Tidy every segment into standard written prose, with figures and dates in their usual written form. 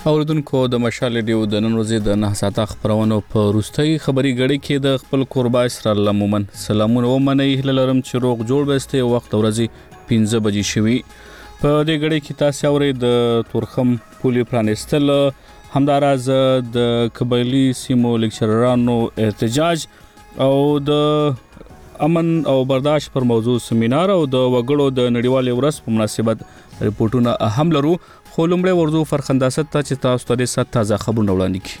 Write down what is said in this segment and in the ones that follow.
اوردونکو د مشال ریډیو د نن ورځې د 9 ساعته خبرونو په وروستۍ خبري غړي کې د خپل قربا اسرائیل مومن سلامونه ومني هللرم چې روغ جوړ بسته وخت ورځي 15 بجې شوي په دې غړي کې تاسو اورئ د تورخم پولي پرانستل همداراز د قبایلی سیمو لیکچرانو احتجاج او د امن او برداشت پر موضوع سیمینار او د وګړو د نړیوال ورځ په مناسبت ریپورتونه اهم لرو خو لومړی ورځو فرخنداست ته چې تاسو ته د تازه خبرونه وړاندې کړي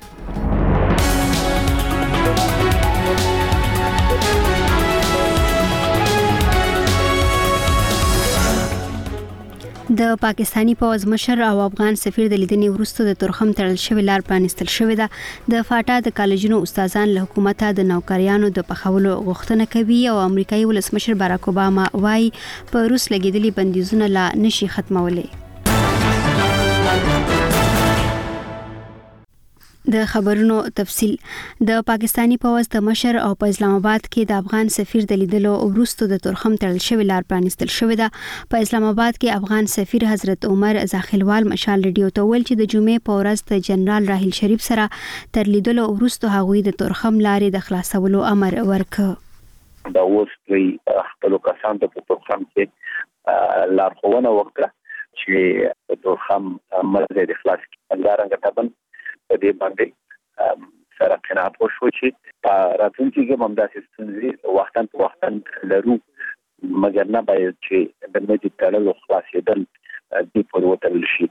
د پاکستانی پوز مشر او افغان سفیر د لیدنې وروسته د تورخم تړل شوی لار پرانستل شوې ده د فاټا د کالجونو استادان له حکومت د نوکریانو د پخولو غوښتنه کوي او امریکایي ولسمشر باراک اوباما وايي په روس لګیدلي بندیزونه لا نشي ختمولای د خبرونو تفصيل د پاکستانی پوز د مشر او په اسلام آباد کې د افغان سفیر د لیدلو وروسته د تورخم تړل شوی لار پرانستل شوې ده په اسلام آباد کې افغان سفیر حضرت عمر زاخیلوال مشال ریډیو ته ویل چې د جمعې په ورځ د جنرال راحیل شریف سره تر لیدلو وروسته هغوی د تورخم لارې د خلاصولو امر ورکړ دا اوس په خپل کسان د تورخم کې لارښوونه وکړه چې تورخم مرزه د خلاص لارنګ تبن په دې باندې سره قناعت وشو چې په راتلونکي کې هم داسې ستونزې وختن لرو مګر نه باید چې د مدي تړلو خلاصېدل دې په وټل شي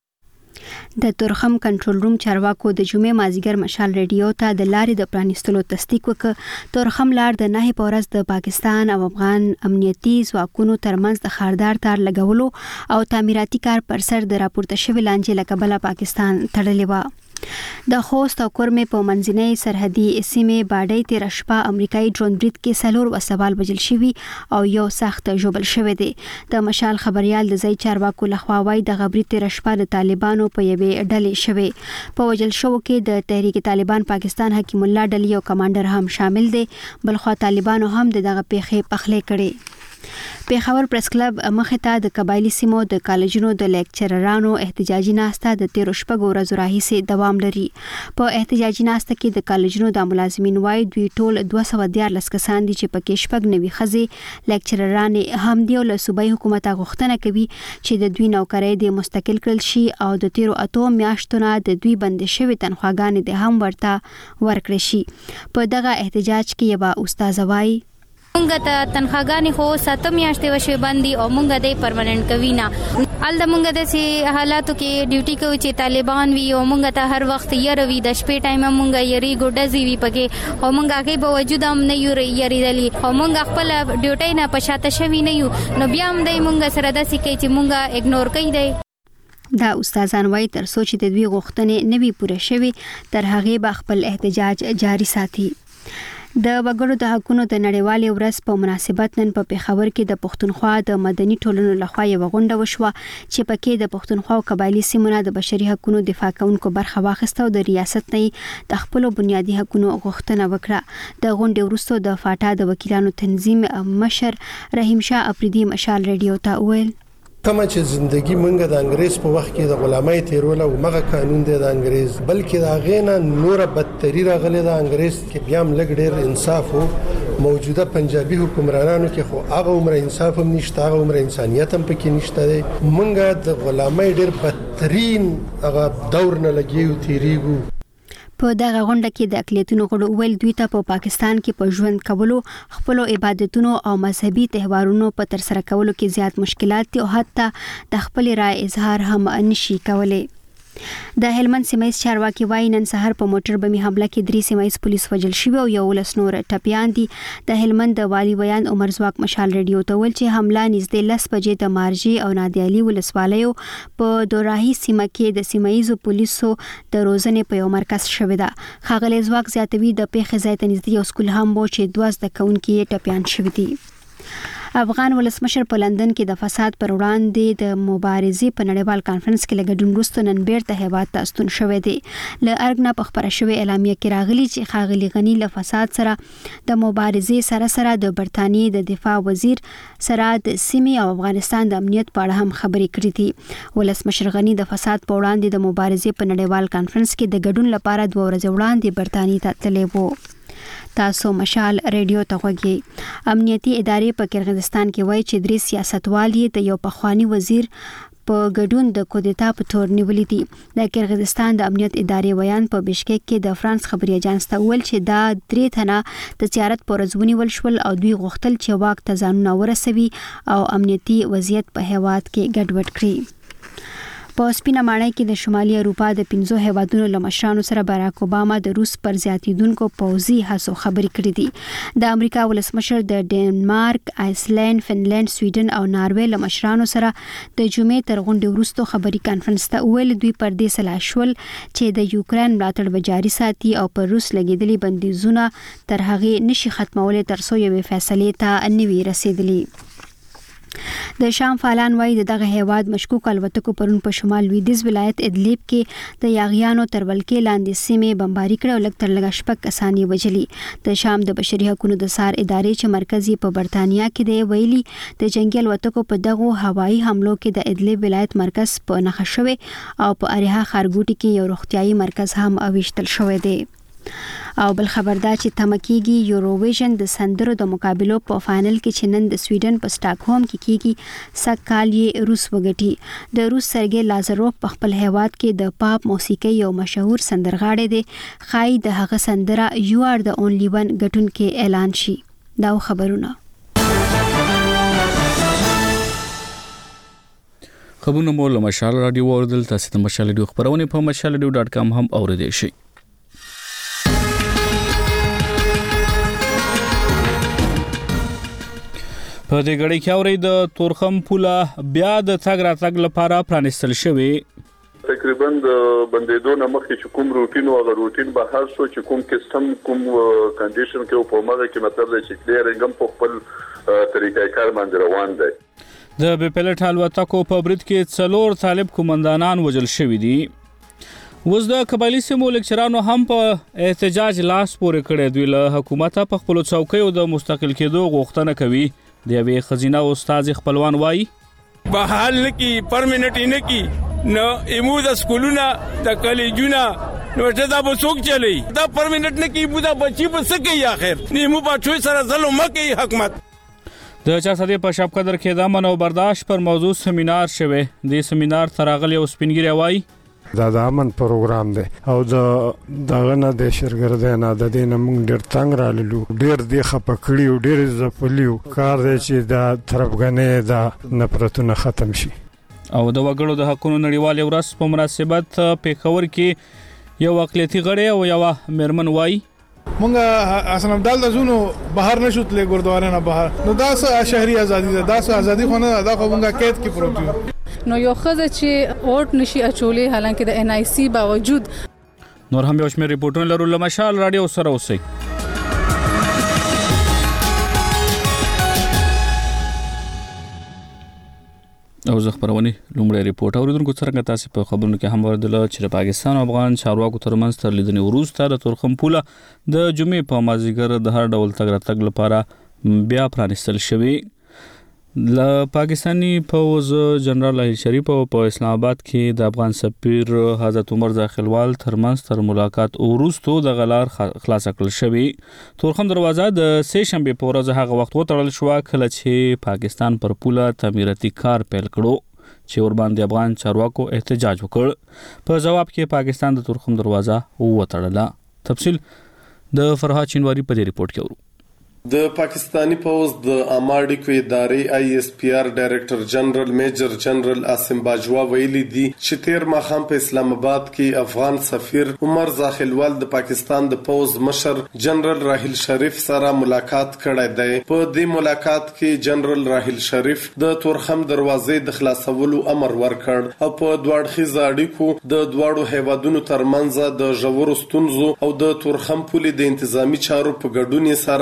د تورخم کنټرول روم چارواکو د جمعې مازیګر مشال ریډیو ته د لارې د پرانستلو تصدیق وکړ تورخم لار د نه په ورځ د پاکستان او افغان امنیتي ځواکونو ترمنځ د خاردار تار لګولو او تعمیراتي کار پر سر د راپورته شوی لانجې لکبله پاکستان تړلې و د خوست او کورمه په منځنۍ سرحدي سیمه باډۍ تیر شپه امریکایي ډرون برید کې سلور وسوال بجل شوی او یو سخت جوبل شوی دی د مشال خبريال د ځای چارواکو لخوا وايي د غبري تیر شپه د طالبانو په یوې ډلې شوی په وجل شو کې د تحریک طالبان پاکستان حکیم الله ډلې او کمانډر هم شامل دي بلخو طالبانو هم دغه پیښې پخلې کړي پیښور پریس کلب مخه ته د قبایلی سیمو د کالجونو د لیکچررانو احتجاجي ناسته د 13 شپږ ورځې راهیسې دوام لري په احتجاجي ناسته کې د کالجونو د ملازمین وايي دوی ټول 214 کسان دي چې پکې شپږ نوي خزي لیکچرران هم دی او له صوبایي حکومت غوښتنه کوي چې د دوی نوکرۍ د مستقل کړل شي او د 13 میاشتونو د دوی بند شوی تنخواګانې د هم ورته ورکړي شي په دغه احتجاج کې یو استاد وايي مونږ ته تنخواګانې خو 7 میاشتې وشوي باندې او مونږ د پرمننت کوي نه ال د مونږ د سي حالاتو کې ډیوټي کوي چې طالبان وي او مونږ ته هر وخت یې روي د شپې ټایم مونږ یې ګډزي وي پکې او مونږ هغه په وجود هم نه یې دلی او مونږ خپل ډیوټي نه پښاته شوي نه یو نو بیا هم د مونږ سره د سکه چې مونږ اګنور کوي دی دا استادان وايي تر سوچ د دوی غوښتنې نوي پوره شوي تر هغه به خپل احتجاج جاري ساتي د وګړو د حقونو د نړیوالې ورځ په مناسبت نن په پیښور کې د پښتونخوا د مدني ټولنو لخوا یو غونډه وشوه چې پکې د پښتونخوا او قبایلی سیمو د بشري حقونو دفاع کوونکو برخه واخیسته او د ریاست نه د خپل بنیادي حقونو غوښتنه وکړه د غونډې وروسته د فاټا د وکیلانو تنظیم مشر رحیم شاه اپریدي مشال ریډیو ته ویل کما چې زندگی مونږ د انګريز په وخت کې د غلامۍ تیرول او مغه قانون دی د انګريز بلکې دا غینا نور بدتري راغله د انګريز کې بیا هم لګ ډېر انصاف او موجوده پنجابي حکمرانانو کې خو هغه عمر انصاف هم نشته هغه عمر انسانيت هم پکې نشته مونږ د غلامۍ ډېر بدترین هغه دور نه لګیو تیریګو په دغه غونډه کې د اقلیتونو غړو ویل دوی ته په پاکستان کې په ژوند کولو خپل عبادتونو او مذهبي تهوارونو په تر سره کولو کې زیات مشکلات دي او حتی د خپل رائے اظهار هم نشي کولای د هلمند سیمایي چارواکي وايي نن سحر په موټر بمي حمله کې 3 سیمایي پولیس وژل شوی او یو لس نور ټپيان دي د هلمند د والی بیان عمر زواک مشال ریډیو ته ول چې حمله نږدې 10 بجې د مارجي او نادیالي ولسوالیو په دوراهي سیمه کې د سیمایي پولیسو د روزنې په یو مرکز شوی ده خاغلی زواک زیاتوي د پیښې ځای ته نږدې یو سکول هم وو چې 12 کونکي ټپيان شوی دي افغان ولسمشر په لندن کې د فساد پر وړاندې د مبارزې په نړیوال کانفرنس کې لګډون وروسته نن بیرته هیواد ته ستون شوی دی. له ارګ نه په خبره شوې اعلامیه کې راغلي چې ښاغلي غني له فساد سره د مبارزې سره د برتانیې د دفاع وزیر سره د سیمې او افغانستان د امنیت په اړه هم خبرې کړې دي. ولسمشر غني د فساد په وړاندې د مبارزې په نړیوال کانفرنس کې د ګډون لپاره 2 ورځې وړاندې برتانیې ته تللی وو. تاسو مشال ریډیو ته غوږی. امنیتي ادارې په کرغستان کې وایي چې 3 سیاستوال یې د یو پخوانی وزیر په ګډون د کودتا په تور نیولې دي. د کرغستان د امنیت ادارې ویان په بشکک کې د فرانس خبري اژانس ته ویل چې دا 3 تنه د زیارت پر ورځ ونیول شول او دوی غوښتل چې واک ته ځانونه ورسوي او امنیتي وضعیت په هیواد کې ګډوډ کړي. په سپینه ماڼۍ کې د شمالي اروپا د 5 هیوادونو له مشرانو سره باراک اوباما د روس پر زیاتیدونکو پوځي هڅو خبرې کړې دي. د امریکا ولسمشر د ډنمارک، آیسلند، فنلند، سویډن او ناروې له مشرانو سره د جمعې تر غونډې وروسته خبري کانفرنس ته ویل دوی پر دې سلا شول چې د یوکرين ملاتړ به جاري ساتي او پر روس لګیدلي بندیزونه تر هغه نشي ختمول تر څو یو فیصله ته نوي رسیدلی. د شام فعالان وایي دغه هیواد مشکوک الوتکو پرون په شمال لویدیځ ولایت ادلیب کې د یاغیانو تر ولکې لاندې سیمې بمباري کړې او لږ تر لږه 6 کسان یې وژلي. د شام د بشري حقوقو د سار ادارې چې مرکزي په برتانیا کې دی ویلي د جنگي الوتکو په دغه هوایي حملو کې د ادلیب ولایت مرکز په نښه شوی او په اریحا خارګوټي کې یو روغتيایي مرکز هم اوښتل شوی دی. او بل خبردار چې تمکیږي یوروویژن د سندرو د مقابلو په فائنل کې چې نن د سویډن په سټاکهولم کې کیږي سکهال یې روس وګټي. د روس سرګي لازاروف په خپل هیواد کې د پاپ موسیقي یو مشهور سندرغاړی دی. خای د هغه سندره یو ار د اونلی ون ګټونکې اعلان شي. دا خبرونه خبرونه مو له مشال رادیو اوردل. تاسو د مشال رادیو خبرونه په mashalradio.com هم اوریدئ شئ. په دې غړي کې اوري د تورخم پوله بیا د تګ راتګ لپاره پرانستل شوی. تقریبا د بندیدو نه مخکې چې کوم روټین او روټین به هر څو چې کوم کیسټم کوم کنډیشن کې په ماده کې مطلب دی چې کلیرنګ په خپل طریقې کار باندې روان دی. د بپلټ الوتکو په برید کې 4 طالب کومندانان وژل شوی دي. وز د قبایلی سیمو لیکچرانو هم په احتجاج لاس پورې کړی. دوی له حکومت په خپل څوکۍ د مستقل کېدو غوښتنه کوي. د یوې خزینه استاد خپلوان وایي بحال کی پرمنټ نه کی نو ایمو د سکولونه د کالجونه نو دا به څوک چلی دا پرمنټ نه کی بو دا بچي په سکه یا خیر نیمو پاتوي سره ظلم کوي حکومت. د چا صدې په شپ قدر کې د امن او برداشت پر موضوع سیمینار شوه. د سیمینار تراغلی او سپینګری وایي دا د امن پروګرام دی او دغه نه د شرګردانه د دینه موږ ډیر تنگ رالو ډیر دی خپکړی او ډیر زپلیو کار دی چې د طرفګنې د نفرتونه ختم شي. او د وګړو د حقوقو نړیوال ورځ په مناسبت پیښور کې یو اقلیتي غړی او یو مرمن وایي مونږه حسن عبدال د زونو بهر نشوتلې ګردواره نه بهر نو دا شهري ازادي ده دا ازادي خو نه دا خو مونږه قید کې پروت یو. نو یو خزه چې اوټ نشي اچولې حالانکه د ان آی سی باوجود نور هم یو شمېر ریپورتونه لرو. له مشال رادیو سره اوسئ. او زه خبرونه لومړی ریپورت اوریدونکو څنګه تاسو په خبرونو کې هم ورده چې د پاکستان او افغان چارواکو ترمنځ تر لیدنې وروسته د تورخم پوله د جمعې په مازیګر د هر ډول تګ راتګ لپاره بیا پرانستل شوی. ل پاکستانی فوز جنرال احمد شریف په اسلام آباد کې د افغان سفیر حضرت عمر داخلوال ترمنځ تر ملاقات وروسته د غلار خلاص کړل شوی. تورخم دروازه د سه شنبه په ورځ هغه وخت وتړل شو کله چې پاکستان پر پوله تعمیراتي کار پیل کړو چې ور باندې افغان چارواکو احتجاج وکړ. په جواب کې پاکستان د تورخم دروازه وتړله. تفصیل د فرهاد چینواری په دې ریپورت کې ورو. د پاکستانی پوز د اماډیکو ادارې آی اس پی آر ډایریکټر جنرال میجر جنرال عاصم باجوا ویلي دي چې تیر ماخام په اسلام آباد کې افغان سفیر عمر داخلوال د پاکستان د پوز مشر جنرال راحیل شریف سره ملاقات کړی دی. په دې ملاقات کې جنرال راحیل شریف د تورخم دروازې د خلاصولو امر ورکړ او په دواړخیزه اړیکو د دواړو هیوادونو ترمنځ د ژورو ستونزو او د تورخم پولې د انتظامی چارو په ګډون سره په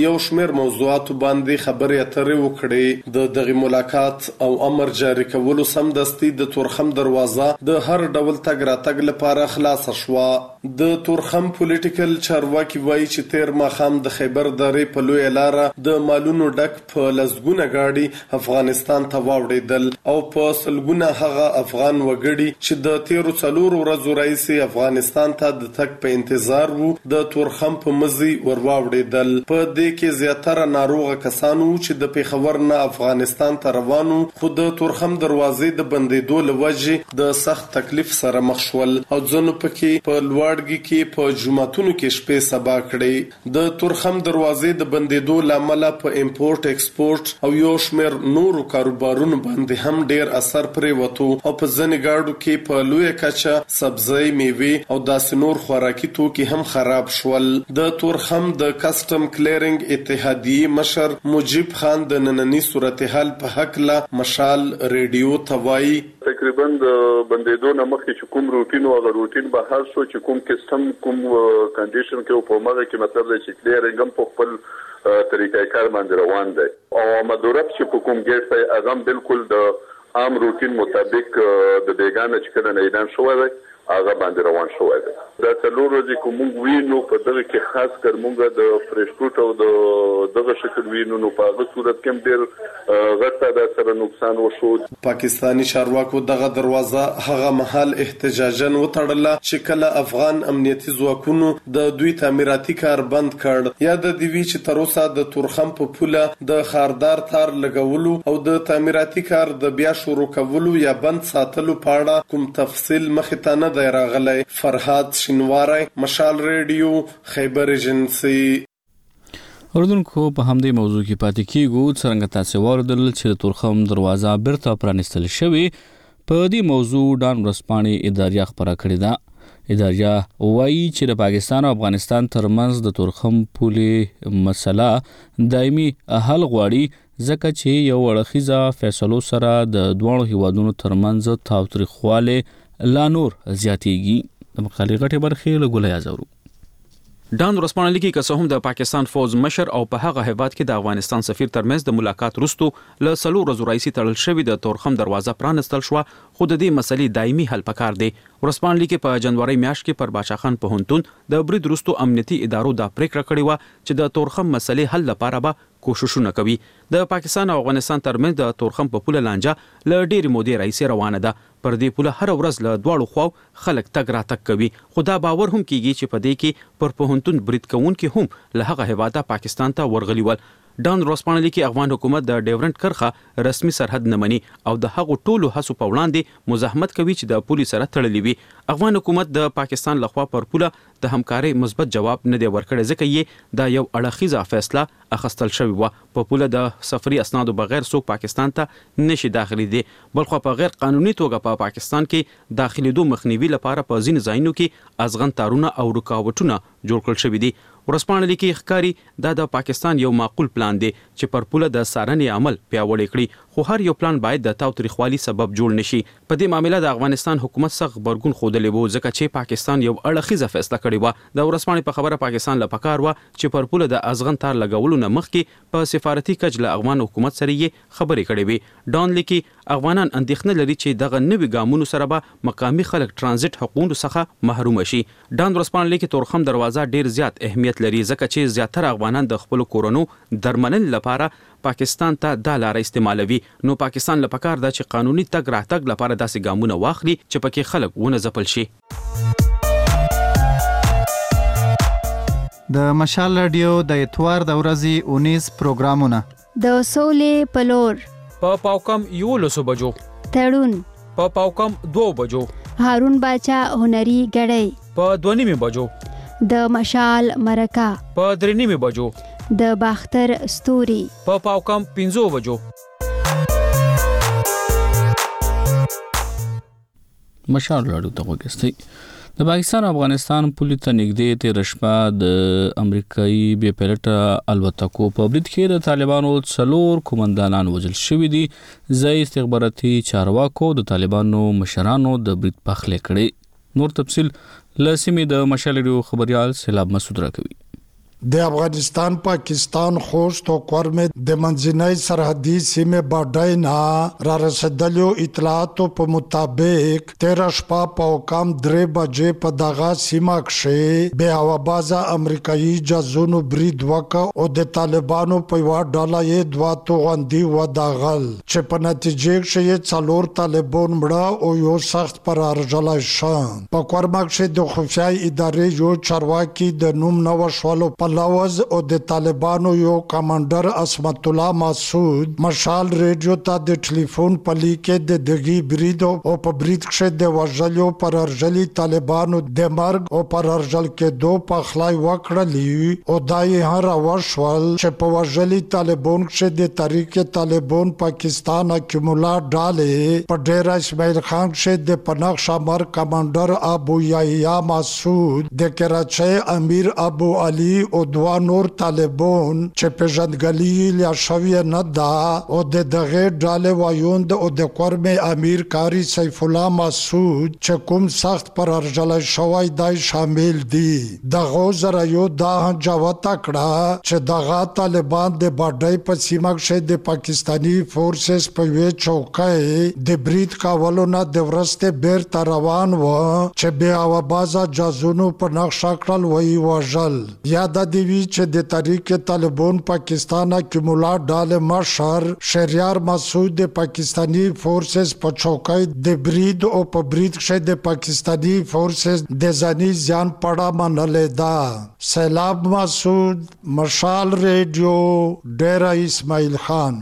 یو شمېر موضوعاتو باندې خبرې اترې وکړې. د دغه ملاقات او امر جاری کولو سمدستي د تورخم دروازه د هر ډول تګ راتګ لپاره خلاص شوه. د تورخم پولیټیکل چارواکي وایي چې تیر ماښام د خیبر درې په لویه لاره د مالونو ډک په لسګونه ګاډي افغانستان ته واوړېدل او په سلګونه هغه افغان وګړي چې د تیرو 4 ورځو راهیسې افغانستان ته د تګ په انتظار وو د تورخم په مزي ور واوړېدل. په دې کې زیاتره ناروغه کسانو چې د پیښور نه افغانستان ته روانو خو د تورخم دروازې د بندېدو له وجې د سخت تکلیف سره مخ شول او ځینو پکې په لوړګي کې په جمعتونو کې شپې سبا کړې. د تورخم دروازې د بندېدو لامل په امپورټ ایکسپورټ او یو شمېر نورو کاروبارونو باندې هم ډیر اثر پرې وته او په ځینې ګاډو کې په لویه کچه سبزی، میوه او داسې نور خوراکي توکي هم خراب شول. د تورخم د کسټم کلیرینګ اتحادیې مشر مجیب خان د نننی صورتحال په حق لا مشال ریډیو توای تقریبا د بندیدو نه مخکې چې کوم روټین او هغه روټین به هر څو چې کوم کسټم کوم کنډیشن کې په ماده کې مطلب دی چې کلیرینګ هم په خپل طریقې کار باندې روان دی او مدورت چې په کوم ګیټ ته هغه بالکل د عام روټین مطابق د بیگانه چې کله نه اعلان شوی دی هغه باندې روان شوی دی. دا څلور ورځې کوم وینو په دغه کې خاص کر مونږ د فريش فروټ او دغه شکل وینو نو په هغه صورت کې ډېر غټه د سره نقصان وشو. پاکستانی چارواکو دغه دروازه هغه محل احتجاجاً وتړله چې کله افغان امنیتي ځواکونو د دوی تعمیراتي کار بند کړ یا د دیوی چې تر اوسه د تورخم په پوله د خاردار تار لګولو او د تعمیراتي کار د بیا شروع کولو یا بند ساتلو په اړه کوم تفصیل مخې ته نه دی راغلی. فرهاد شینواری، مشال ریډیو، خیبر ایجنسی. اردوونکو په همدې موضوع کې پاتې کیږو. څرنګه تاسو واردل چې د تورخم دروازه بیرته پرانیستل شوې په دې موضوع ډان ورځپاڼې اداریه خبره کړې ده. اداریه وایي چې د پاکستان او افغانستان ترمنځ د تورخم پولې مسله دایمي حل غواړي ځکه چې یو اړخیزه فیصلو سره د دوه هیوادونو ترمنځ تاوتریخواله لا نور زیاتېږي. د مقالې غټه برخه له ګولیا زورو. ډان ورځپاڼه لیکي که څه هم د پاکستان فوج مشر او په هغه هیواد کې د افغانستان سفیر ترمنځ د ملاقات وروسته له 4 ورځو راهیسې تړل شوی د تورخم دروازه پرانستل شو خو د دې مسلې دایمي حل پکار دی. ورځپاڼه لیکي په جنوري میاشت کې پر باچا خان پوهنتون د برید وروسته امنیتي ادارو دا پریکړه کړې و چې د تورخم مسلې حل لپاره به کوششونه کوي. د پاکستان او افغانستان ترمنځ د تورخم په پوله لانجه ل ډېرې مودې راهیسې روانه ده. پر دې پوله هر ورځ له دواړو خواو خلک تګ راتګ کوي خو دا باور هم کیږي چې په دې کې پر پوهنتون برید کوونکي هم له هغه هیواده پاکستان ته ورغلي ول. ډان ورځپاڼه لیکي افغان حکومت د ډیورنټ کرښه رسمي سرحد نه مني او د هغو ټولو هڅو په وړاندې مزاحمت کوي چې د پولیس سره تړلې وي. افغان حکومت د پاکستان لخوا پر پوله د همکارۍ مثبت جواب نه دی ورکړی ځکه یې دا یو اړخیزه فیصله اخیستل شوی و. په پوله د سفري اسنادو بغیر څوک پاکستان ته نشي داخلي دي بلخو په غیر قانوني توګه په پاکستان کې داخليدو مخنیوي لپاره په ځینو ځایونو کې ازغن تارونه او رکاوټونه جوړ کړل شوی دي. ورځپاڼه لیکي ښکاری دا د پاکستان یو معقول پلان دی چې پر پوله د څارنې عمل پیاوړی کړي خو هر یو پلان باید د تاوتریخوالي سبب جوړ نشي. په دې معاملې د افغانستان حکومت سخت غبرګون ښودلی و ځکه چې پاکستان یو اړخیزه فیصله کړې و. د ورځپاڼې په خبره پاکستان له پکار و چې پر پوله د ازغن تار لګولو نه مخکې په سفارتي کچ له افغان حکومت سره یې خبرې کړې وي. ډان لیکي افغانان اندېښنه لري چې دغه نوي ګامونو سره به مقامي خلک ترانزیت حقوقو څخه محروم شي. ډان ورځپاڼه لیکي تورخم دروازه ډیر زیات اهمیت لري ځکه چې زیاتره افغانان د خپل کورونو درمنل لپاره پاکستان ته دا لار استعمالوي. نو پاکستان له پکار ده چې قانوني تګ راتګ لپاره داسې ګامونه واخلي چې پکې خلک ونه ځپل شي. د مشال رادیو د اتوار د ورځې 19 پروګرامونه د سولې پلور په پاوکم 11 بجو تړون په پاوکم 2 بجو هارون باچا هنري غړی په 2:30 بجو د مشال مرکه په 3:30 بجو د باختر ستوري په پاوکم 15 بجو. مشال راډیو ته وګورئ. د پاکستان او افغانستان پولیس ته نږدې تیر شپه د امریکایي بي پایلټ الوتکو په برید کې د طالبانو 4 قومندانان وژل شوي دي. ځای استخباراتي چارواکو د طالبانو مشرانو د برید پخلی کړي. نور تفصیل لسمې د مشال ریډیو خبريال سیلاب مسعود راکوي. د افغانستان پاکستان خوست او کورمه د منځنۍ سرحدي سیمه باډاینا را رسیدلو اطلاعاتو په مطابق 13 شپه په کم 3 بجې په دغه سیمه کې به هوابازه امریکایي جاسوسو برید وکړ او د طالبانو په یو ډله یې دوا توغندي وداغل چې په نتیجه کې څلور طالبان مړه او یو سخت پر ارجلای شان په کورمه کې د خفیه ادارې یو چارواکي د نوم نو شوالو لوز او د طالبانو یو کمانډر اسمت الله مسعود مشال ریډیو ته د ټلیفون پلی کې د دغي برید او په برید کې د وژلو پر ارجلي طالبانو د مرګ او پر ارجل کې دو په خلای وکړلی او دای هر وشول چې په وژلي طالبان کې د تحریک طالبان پاکستان اکمولا ډاله په ډیر اسماعیل خان کې د پناه شمار کمانډر ابو یحیی مسعود د کراچۍ امیر ابو علي او دوا نور طالبان چې پیژندګلي لیا شوی نه دا او د دغه ډاله وایوند او د کورمه امیر کاری سیف الله مسعود چې کوم سخت پر ارجل شوی دای شامل دي دغه زره یو دا جواب تکړه چې دغه طالبان د باډای په سیمه کې د پاکستانی فورسز په وی چوکۍ د برید کولو نه د ورسته بیر روان و چې به اوازه جاسوسو په نقشه کړل وی وژل یاد دیوی چې د تحریک طالبان پاکستان اکمولا ډاله مشر شهریار مسعود د پاکستانی فورسز په چوکۍ د برید او په برید کې د پاکستانی فورسز د ځاني ځان پړه منلې دا سیلاب مسعود مشال ریډیو ډیرا اسماعیل خان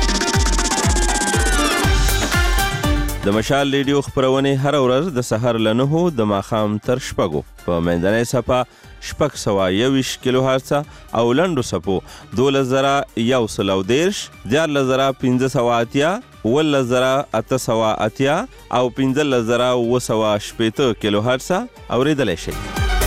د مشال ریډیو خبرونه هر ورځ د سحر له 9 د ماخام تر شپږو په منځنۍ صفه شپږ سوه 21 کیلو هرتز او لنډو صفو 2110 14580 11880 او 15980 کیلو هرتز اوریدلای شي.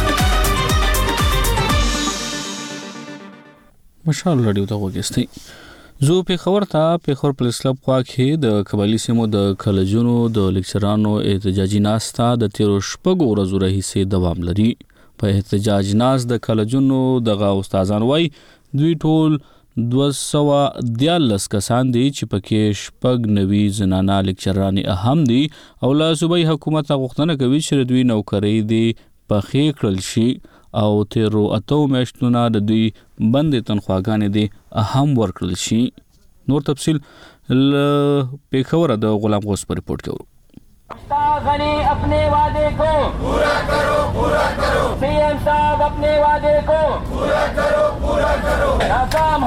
مشال رادیو ته وګورئ. زو په خبر ته په خبر پولیس کلب خوا کې د قبایلی سیمو د کالجونو د لیکچرانو احتجاجي ناستا د 13 شپږو ورځو راهیسې دوام لري. په احتجاج ناس د کالجونو دغه استادان وای دوی ټول 213 کسان دي چې پکې شپږ نوي زنانه لیکچرانی اهم دي او لا صوبایي حکومت غوښتنه کوي چې دوی نوکرۍ دي په خې کړل شي او 13 میاشتونه د دوی بندي تنخواګانې دي اهم ورکړل شي. نور تفصیل په خبره د غلام غوث پر رپورت کوي. غنی اپنے وعدے کو پورا کرو سی ایم صاحب اپنے وعدے کو پورا کرو ناکام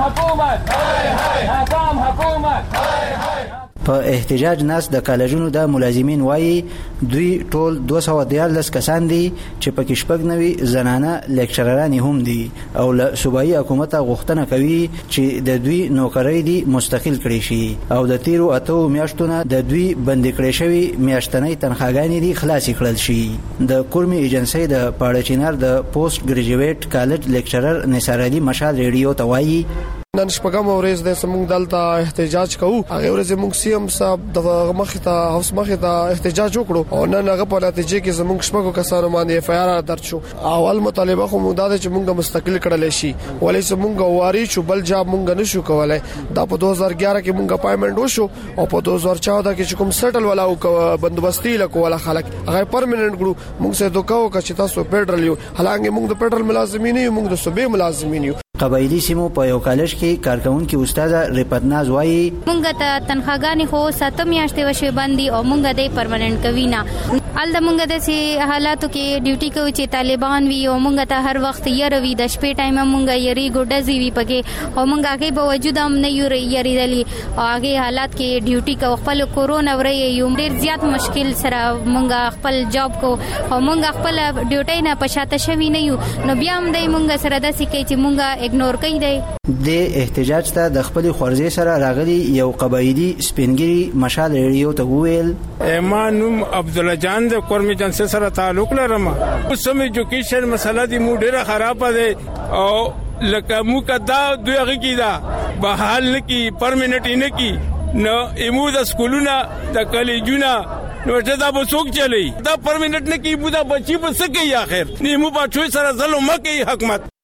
حکومت په احتجاج ناس د کالجونو د ملازمین وایي دوی ټول 213 کسان دي چې پکې شپږ نوي زنانه لیکچرران هم دي او له صوبایي حکومت غوښتنه کوي چې د دوی نوکرۍ دي مستقل کړي شي او د 13 میاشتونه د دوی بندي کړي شوی میاشتنۍ تنخواګانې دي خلاص کړل شي. د کورمي ایجنسی د پاړچینار د پوسټ ګریجویټ کالج لیکچرر نثار علي مشال ریډیو ته وایي نن شپږم ورځ د سمون دلته احتجاج کوو. هغه ورځ موږ سی ام صاحب د مخته هوس مخته احتجاج وکړو او نن هغه په نتیجه کې زموږ شپږو کسانو باندې اف آی آر درج شو. اول مطالبه خو موږ دا چې موږ مستقل کړل شي ولې زموږ واري شو بل جاب موږ نشو کولای. دا په 2011 کې موږ اپاینټمنت وشو او په 2014 کې کوم سټل ولا او بندوبستي لکواله خلک هغه پرمننت ګړو موږ سه دوکاو چې تاسو پیټرل یو حالانکه موږ د پیټرل ملازمین یو موږ د صوبې ملازمین یو. قبایلی سیمو په یو کالج کې کارکونکو استاد رپتناز وایي مونږ ته تنخواګانې خو 7 میاشتې وشوي بندي او مونږ د پرمننت کوي نه ال د مونږ د سي حالاتو کې ډیوټي کوي چې طالبان وي او مونږ ته هر وخت يروي د شپې ټایم مونږ يري ګډزي وي پکې او مونږ هغه په وجود هم نه يریدلي او هغه حالات کې ډیوټي کو خپل کورونا ورې یو ډیر زیات مشکل سره مونږ خپل جاب کو او مونږ خپل ډیوټي نه پښاته شوي نه یو نو بیا هم د مونږ سره د سې کې چې مونږ اګنور کوي دی. د احتجاج ته د خپل خورځې سره راغلي یو قبایلی سپینګری مشال ریډیو ته وویل ایمانم عبد الله جان د کورمي جان سره تعلق لرم. اوسم ایجوکیشن مسله دی مو ډیره خراب ده او لکه مو کدا دوی کی دا بحال کی پرمننت نه کی نو ایمو د سکولونه د کالجونه نو دا به څوک چلی دا پرمننت نه کی بودا بچي په سکه اخر نیمو په چوي سره ظلم کوي حکومت.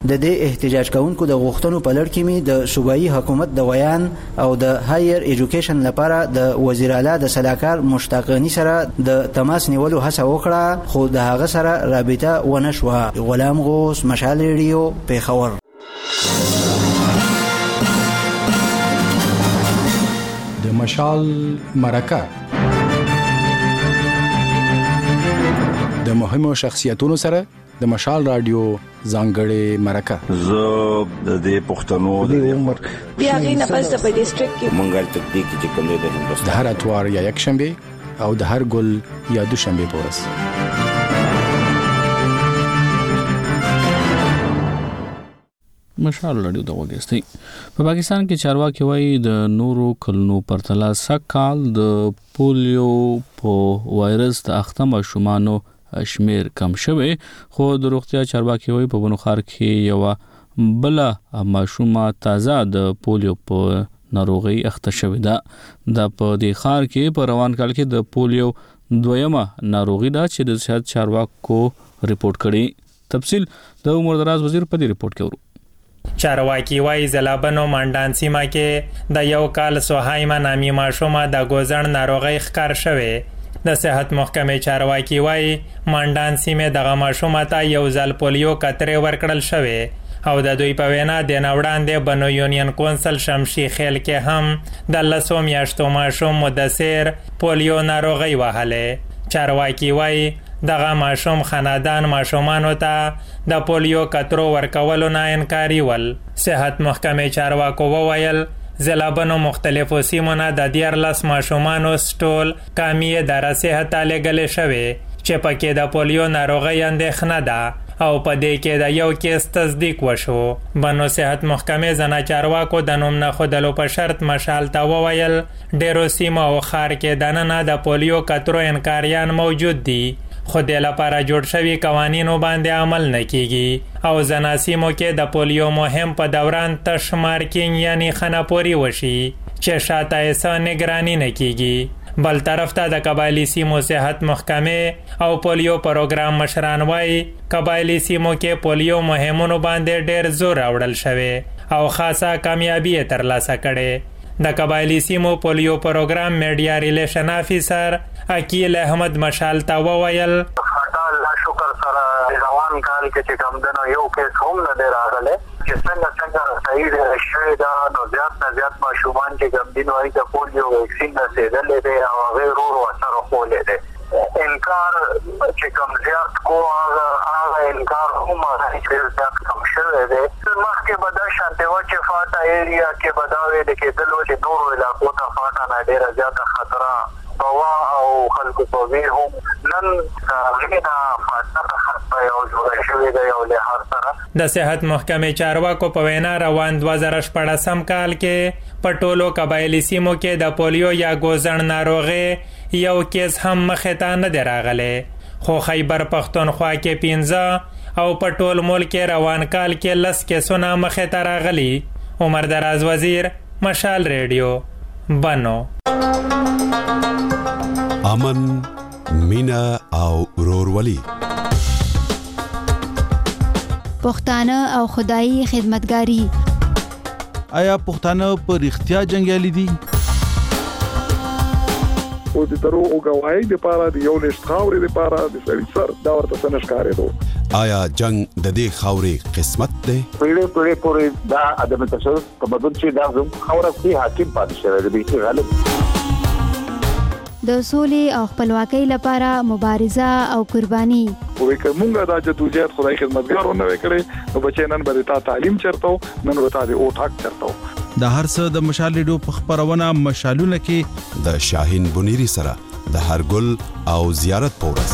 د دې احتجاج کوونکو د غوښتنو په لړ کې می د صوبایي حکومت د ویان او د هایر ایجوکیشن لپاره د وزیر اعلی د سلاکار مشتاق غنی سره د تماس نیولو هڅه وکړه، خو د هغه سره رابطه ونه شوه. غلام غوث، مشال ریډیو، پیښور. د مشال مرکه د مهمو شخصیتونو سره د مشال رادیو ځانګړې مرکه. زه د دې پښتنو د عمر بیا غینه پس په ډیسټریکټ کې مونږه تدقیق چې کوم دی د هندوستان د هر اتوار یا یک شنبه او د هر ګل یا دوشنبه پورس. مشال رادیو د وګستي. په پاکستان کې چارواکي وایي د نورو کلونو پرتله سکهال د پولیو په وایرس د اخته ماشومانو شمیر کم شوی، خو د روغتیا چارواکي وایي په بنوخار کې یو بل ماشومه تازه د پولیو په ناروغي اخته شوی ده. د په دې خار کې په روان کال کې د پولیو دویمه ناروغي ده چې د صحت چارواکو ریپورت کړي. تفصیل د عمر دراز وزیر په دې ریپورت کې ورو. چارواکي وايي زلابنو مانډان سیمه کې د یو کال سوهایما نامي ماشومه د ګوزن ناروغي ښکار شوه. د صحت محکمې چارواکي وايي مانډان سیمه دغه ماشومه ته یو ځل پولیو کترې ورکړل شوه او د دوی په وینا د نوړاندې بنو یونین کونسل شمشي خیل کې هم د لسو میاشتو ماشوم مدثر پولیو ناروغي وهله. چارواکي وايي دغه ماشوم خاندان ماشومانو ته د پولیو کترو ورکولو نه انکاري ول. صحت محکمې چارواکو وویل زلابنو مختلفو سیمونه د 14 ماشومانو سټول کامیه در صحت لګلې شوی چې پکې د پولیو ناروغي اندېښنه ده او په دې کې د یو کیس تصدیق وشو. بنو صحت محکمې زنا چارواکو د نوم نه خودلو په شرط مشال ته وویل ډیرو سیمه او خار کې دننه د پولیو کترو انکاریان موجود دي، خو د لپاره جوړ شوی قوانینو باندې عمل نه کیږي او زناسیمو کې د پولیو مهم په دوران تش مارکینګ یعنی خناپوري وشي چې شاته یې نگرانی نه کیږي. بل طرف ته د قبایلی سیمو صحت محکمې او پولیو پروګرام مشران وایي قبایلی سیمو کې پولیو مهمونو باندې ډېر زور راوړل شوی او خاصه کامیابی ترلاسه کړي. د قبایلی سیمو پولیو پروګرام میډیا ریلیشن افیسر عقیل احمد مشال ته وویل الله شکر سره روان کال کې چې کوم دنو یو کیس هم نه دی راغلی چې څنګه صحیح دی شوی دا نو زیات ماشومان چې کوم دین وایي د پولیو ویکسین رسېدلی دی او هغې ورو اثر ښولی دی. انکار چې کوم زیات کو هغه انکار هم ډېر زیات کم شوی دی. مخکې به دا شانتې وه چې فاټا ایریا کې به دا ویلې کېدلو چې نورو علاقو ته فاټا نه ډېره زیاته خطره بوا او خلکو په ویر هم نن غینا فاټا خطره یو جوړه شوې ده یو لحاظ سره. د صحت محکمې چارواکو په وینا روان 2014 کال کې په ټولو قبایلی سیمو کې د پولیو یا ګوزن ناروغي یو کیس هم مخې ته نه دی راغلی، خو خیبر پښتونخوا کې 15 او په ټول ملک کې روان کال کې 10 کیسونه مخې ته راغلي. عمر دراز وزیر، مشال ریډیو، بنو. امن، مینا او ورورولي، پښتانه او خدایي خدمتګاری. آیا پښتانه په رښتیا جنگیالي دي؟ او د دروغ غواړي د پاره د یو لښت خاورې د پاره د سړي سر دا ورته څنګه ښکارېدو. آیا جنگ د دې خاورې قسمت دی؟ پیړې پورې دا ادم تاسو په بدل چې دا زم خاورې کې حاکم پاتې شوی دی چې غالب د سولې او خپلواکۍ لپاره مبارزه او قرباني. وې کومه دا چې توجه خدای خدمتګارونه وکړي نو بچي نن به تا تعلیم چرته نن ورته دی او ټاک چرته. د هر څه د مشال ریډیو په خبرونه مشالونه کې د شاهین بنيري سره د هرګل او زیارت پورس.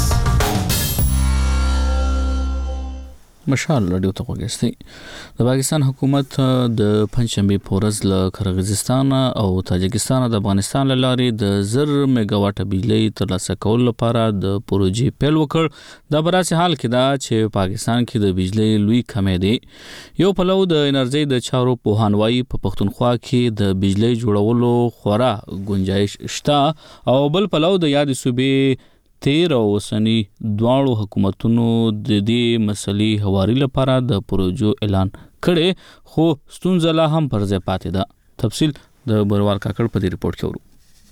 مشال رادیو ته وګورئ. د پاکستان حکومت د پنځمبي پورز له قرغیزستان او تاجکستان د افغانستان لارې د 1000 میگاواټ بجلی ترلاسه کول لپاره د پروژې پیل وکړ. د براسي حال کې دا چې پاکستان کې د بجلی لوی کمې دي. یو پلو د انرژي د چارو پوهانوي په پښتونخوا کې د بجلی جوړولو خورا گنجائش شته او بل پلو د یاد صوبې تیر او اوسنی دواړو حکومتونو د دې مسلې هواري لپاره د پروژو اعلان کړي، خو ستونزه لا هم پر ځای پاتې ده. تفصیل د بروال کاکړ په دې ریپورت کې ورو.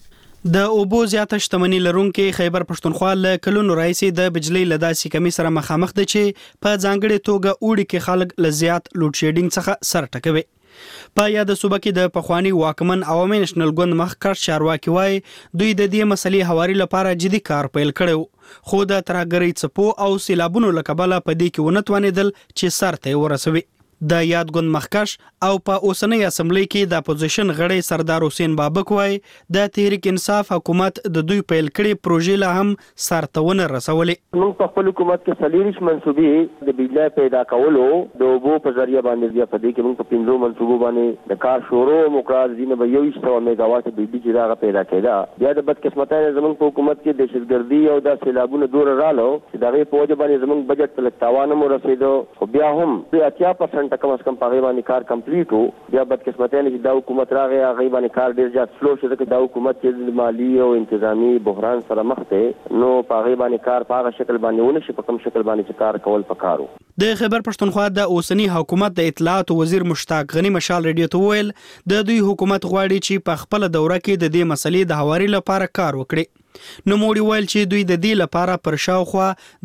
د اوبو زیاته شتمنۍ لرونکي خیبر پښتونخوا له کلونو راهیسې د بجلی له داسې کمی سره مخامخ ده چې په ځانګړې توګه اوړي کې خلک له زیات لوډ شیډینګ څخه سر ټکوي. په یاد صوبه کې د پخوانی واکمن عوامي نېشنل ګوند مخکښ چارواکي وایي دوی د دې مسلې هواري لپاره جدي کار پیل کړو، خو د ترهګرۍ څپو او سیلابونو له کبله په دې کې ونه توانېدل چې سر ته ورسوي. د یاد ګوند مخکښ او په اوسنۍ اسمبلی کې د اپوزیشن غړی سردار حسین بابک وایي د تحریک انصاف حکومت د دوی پیل کړي پروژې لا هم سر ته ونه رسولې. موږ په خپل حکومت کې سلیریش منصوبې د بجلی پیدا کولو د اوبو په ذریعہ باندې بیا په دې کې موږ په 5 منصوبو باندې د کار شروع مقرر دي نه به 100 میگاواټ بجلی چې راغه پیدا کېده. بیا د بدقسمتۍ زموږ په حکومت کې دهشتګردي او د سیلابونو دور رالو چې دغه په وجه باندې زموږ بجټ ته تاوان مو رسیدو، خو بیا هم 80% کم از کم په غیبانی کار کمپلیټ وو. بیا بدقسمتۍ چې دا حکومت راغی غیبانی کار ډیر زیات سلو شو ځکه دا حکومت چې مالی او انتظامی بحران سره مخ ته نو په غیبانی کار په هغه شکل باندې ونه شي په کوم شکل باندې چې کار کول پکارو. د خیبر پښتونخوا د اوسنی حکومت د اطلاعات وزیر مشتاق غنی مشال ریډیو ته ویل د دوی حکومت غواړي چې په خپل دوره کې د دې مسلې د هواري لپاره کار وکړي. نو موړي ویل چې دوی د دې لپاره پر شاوخوا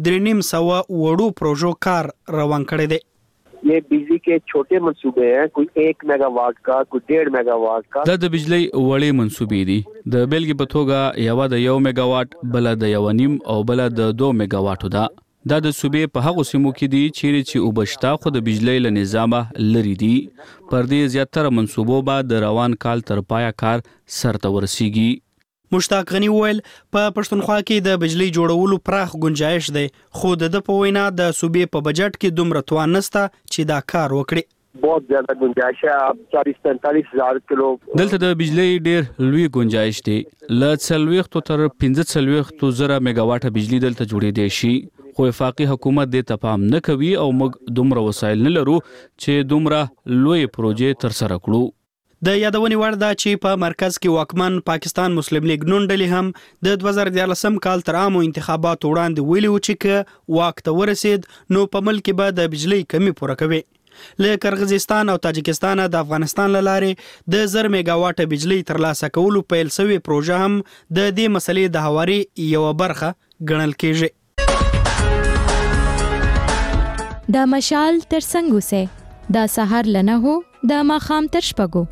3.5 وړو پروژو کار روان کړی دی. ये बिजली के छोटे मंसूबे हैं, कोई 1 मेगावाट का, कोई 1.5 मेगावाट का. د بجلی وړې منصوبې دي. د بیلګې په توګه یو د 1 میگاواټ، بل د 1.5 او بل د 2 میگاواټو ده. دا د صوبې په هغو سیمو کې دي چیرې چې اوبشتا خو د بجلی له نظامه لري دي. پر دې زیاتره منصوبو به د روان کال تر پایا کار سرته ورسیږي. مشتاق غنی ویل په پښتونخوا کې د بجلی جوړولو پراخ گنجائش دی، خو د په وینا د صوبې په بجټ کې دومره توان نشته چې دا کار وکړي. बहुत ज्यादा गुंजाइश है. अब 40-45 हज़ार किलो دلته د بجلی ډیر لوی گنجائش دی. ل 40 تر 45 زره میگاواټه بجلی دلته جوړېدای شي، خو وفاقي حکومت دې ته پام نه کوي او موږ دومره وسایل نه لرو چې دومره لوی پروژې تر سره کړو. د یادونې وړ ده چې په مرکز کې واکمن پاکستان مسلم لیگ نون ډلې هم د 2014 کال تر عامو انتخاباتو وړاندې ویلي و چې که واک ته ورسید نو په ملک کې به د بجلی کمی پوره کوي. له قرغیزستان او تاجکستان د افغانستان لاره د 1000 میگاواټ بجلی ترلاسه کولو پیل شوی پروژه هم د دې مسلې د هواري یو برخه ګڼل کېږي. د مشال تر څنګ سه د سحر لنه هو د ماخام تر شپګو.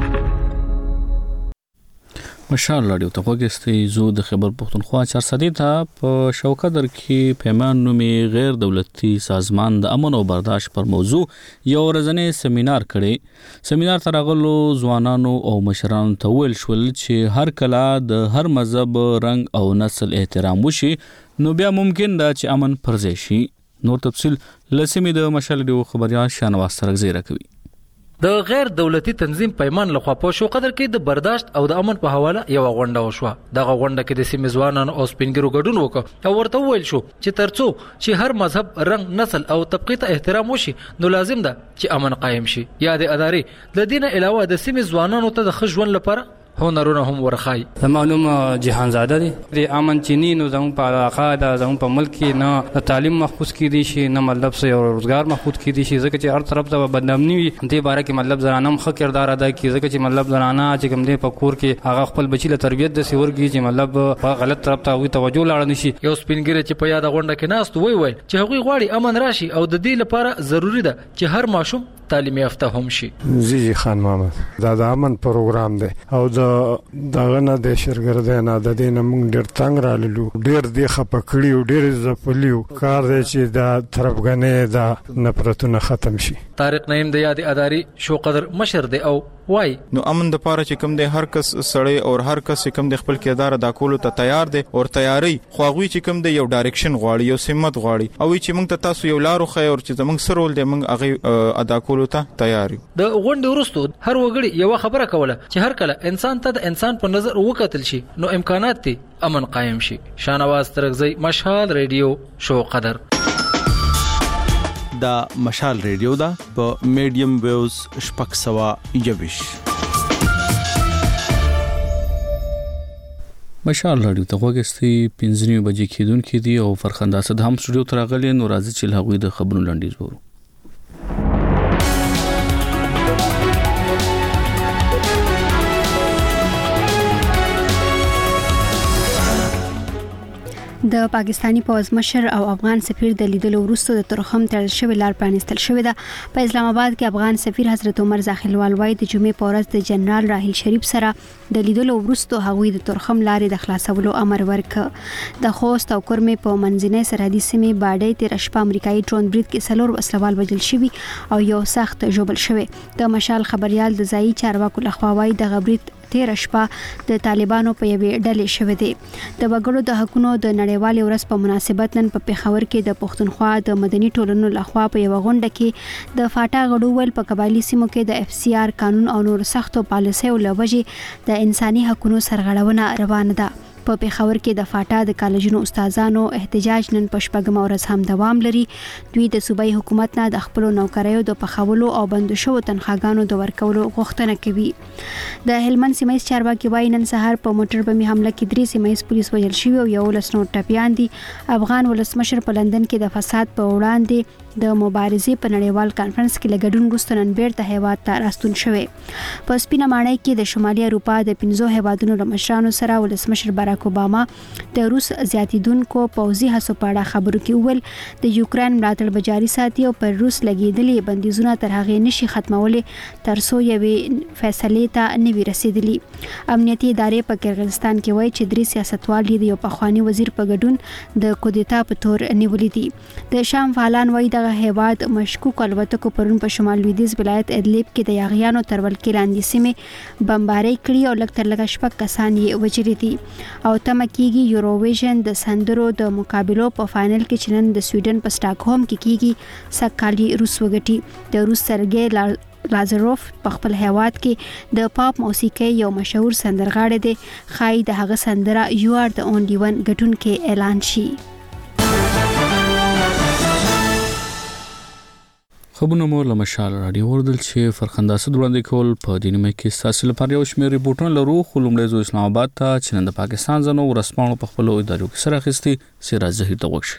مشال رادیو ته وګورئ. زو د خیبر پښتونخوا چارسدي ته په شوکدر کې پیمان نومي غیر دولتي سازمان د امن او برداشت پر موضوع یو ورځنی سیمینار کړي. سیمینار ته راغلو ځوانانو او مشرانو ته ویل شول چې هر کله د هر مذهب، رنګ او نسل احترام وشي نو بیا ممکن ده چې امن پر ځای شي. نور تفصیل لسمې د مشال رادیو خبريال شانواز سرغزي راکوي. د غیر دولتي تنظیم پیمان لخوا په شوقدر کې د برداشت او د امن په حواله یو غونډه وشوه. دغه غونډه کې د سیمې ځوانانو او سپینګرو ګډون وکړ او ورته ویل شو چې ترڅو چې هر مذهب، رنګ، نسل او طبقه ته احترام وشي نو لازم ده چې امن قائم شي. یا د ادارې د دین علاوه د سیمې ځوانانو ته د ښه ژوند لپاره هنرونه هم ورخای. معلوم جهان زاده دي د امن چینی نو زموږ په علاقه د زموږ په ملک کې نه تعلیم محفوظ کیدی شي، نه مطلب سه روزګار محفوظ کیدی شي، ځکه چې هر طرف ته بدنامي وي. دې باره کې مطلب زنانه هم ښه کردار ادا کوي، ځکه چې مطلب زنانه چې کوم دې په کور کې هغه خپل بچی له تربیت د سیورګي چې مطلب په غلط طرف ته وي توجه لاړ نشي. یو سپینګری چې په یاد غونډه کې ناست وای چې هغوی غواړي امن راشي او د دې لپاره ضروری ده چې هر ماشوم تعلیم یافته هم شي. زیجی خان محمد دا د امن پروګرام دی او دغه نه د شرګردای نه د دې نه موږ ډېر تنګ رالو، ډېر دی خپکړی او ډېر زپلیو کار دی چې د طرفګنې د نفرتونه ختم شي. طارق نعیم د یاد ادارې شوقدر مشر دی او وای نو امن د پاره چې کوم دی هر کس سړی او هر کس چې کوم د خپل کردار ادا کولو ته تیار دی او تیاری خواغوي چې کوم دی یو ډایرکشن غواړي، یو سمت غواړي او چې موږ ته تاسو یو لارو خیر او چې زموږ سره ول دی موږ هغه ادا کولو ته تیار یو. د غونډې وروسته هر وګړي یو خبره کوله چې هر کله انسان ته د انسان په نظر وکتل شي نو امکانات دي امن قائم شي. شانواز ترغزی، مشال ریډیو، شوقدر. دا مشال ریډیو دا په میډیم ویوز شپږ سوه 21. مشال رادیو ته وګستي 15 بجې کېدونکې دی او فرخنده صد هم سټوډیو ته راغلي نو راځي چې هغوی د خبرونو لنډیز وورو. د پاکستانی پوز مشر او افغان سفیر د لیدلو وروسته د ترخم تړل شوی لار پرانستل شوې ده. په اسلام آباد کې افغان سفیر حضرت عمر زاخیلوال وايي د جمعې په ورځ د جنرال راحیل شریف سره د لیدلو وروسته هغوی د ترخم لارې د خلاصولو امر ورکړ. د خوست او کرمې په منځنۍ سرحدي سیمې باډۍ تیر شپه امریکایي ډرون برید کې څلور وسلوال وژل شوي او یو سخت ژوبل شوی. د مشال خبريال د ځایي چارواکو لخوا وايي د غبرید تیر شپه د طالبانو په یوې ډلې شوې دي. د وګړو د حقوقو د نړیوالې ورځ په مناسبت نن په پیښور کې د پښتونخوا د مدني ټولنو لخوا په یو غونډه کې د فاټا غړو ول په قبایلی سیمو کې د FCR قانون او نور سختو پالیسیو لوجې د انساني حقوقو سرغړونه روانه ده. په پیښور کې د فاټا د کالجونو استادانو احتجاج نن په شپږم ورځ هم دوام لري. دوی د صوبایي حکومت نه د خپل نوکریو د پخولو او بندو شو تنخواګانو د ورکولو غوښتنه کوي. د هلمند سیمایي چارواکي وايي نن سهار په موټر بمي حمله کې 3 سیمایي پولیس وژل شوي او 11 نور ټپيان دي. افغان ولسمشر په لندن کې د فساد په وړاندې د مبارزې په نړیوال کانفرنس کې لګډون وروسته نن بیرته هیواد ته راستون شوی. په سپینه ماڼۍ کې د شمالي اروپا د 15 هیوادونو له مشرانو سره ولسمشر باراک اوباما د روس زیاتیدونکو پوځي هڅو په اړه خبرو کې وویل د یوکرين ملاتړ به جاري ساتي او پر روس لګیدلې بندیزونه تر هغه نشي ختمولې ترڅو یوې فیصلې ته نه وي رسیدلی. امنیتي ادارې په قرغیزستان کې وایي چې 3 سیاستوال د یو پخوانی وزیر په ګډون د کودتا په تور نیولې دي. د شام فعالان وایي د هیواد مشکوک الوتکو پرون په شمال لویدیځ ولایت ادلب کې د یاغیانو تر ولکې لاندې سیمې بمباري کړي او لږ تر لږه 6 کسان یې وژلي دي. او تمه کېږي یوروویژن د سندرو د مقابلو په فائنل کې چې نن د سویډن په سټاکهولم کې کېږي سکالي روس وګټي. د روس سرګي لازاروف په خپل هیواد کې د پاپ موسیقي یو مشهور سندرغاړی دی. خای د هغه سندره یو آر د اونلی ون ګټونکې اعلان شي. خبرونه مو له مشال رادیو وردل چې فرخنده صد وړاندې کول په دینمه کې تاسو لپاره یو شمېر ریپورتونه لرو. خو لومړی زو اسلام آباد ته چې نن د پاکستان ځنو ورسپانو په خپل ادارو کې سره اخیستي سراج زهیر ته وښي.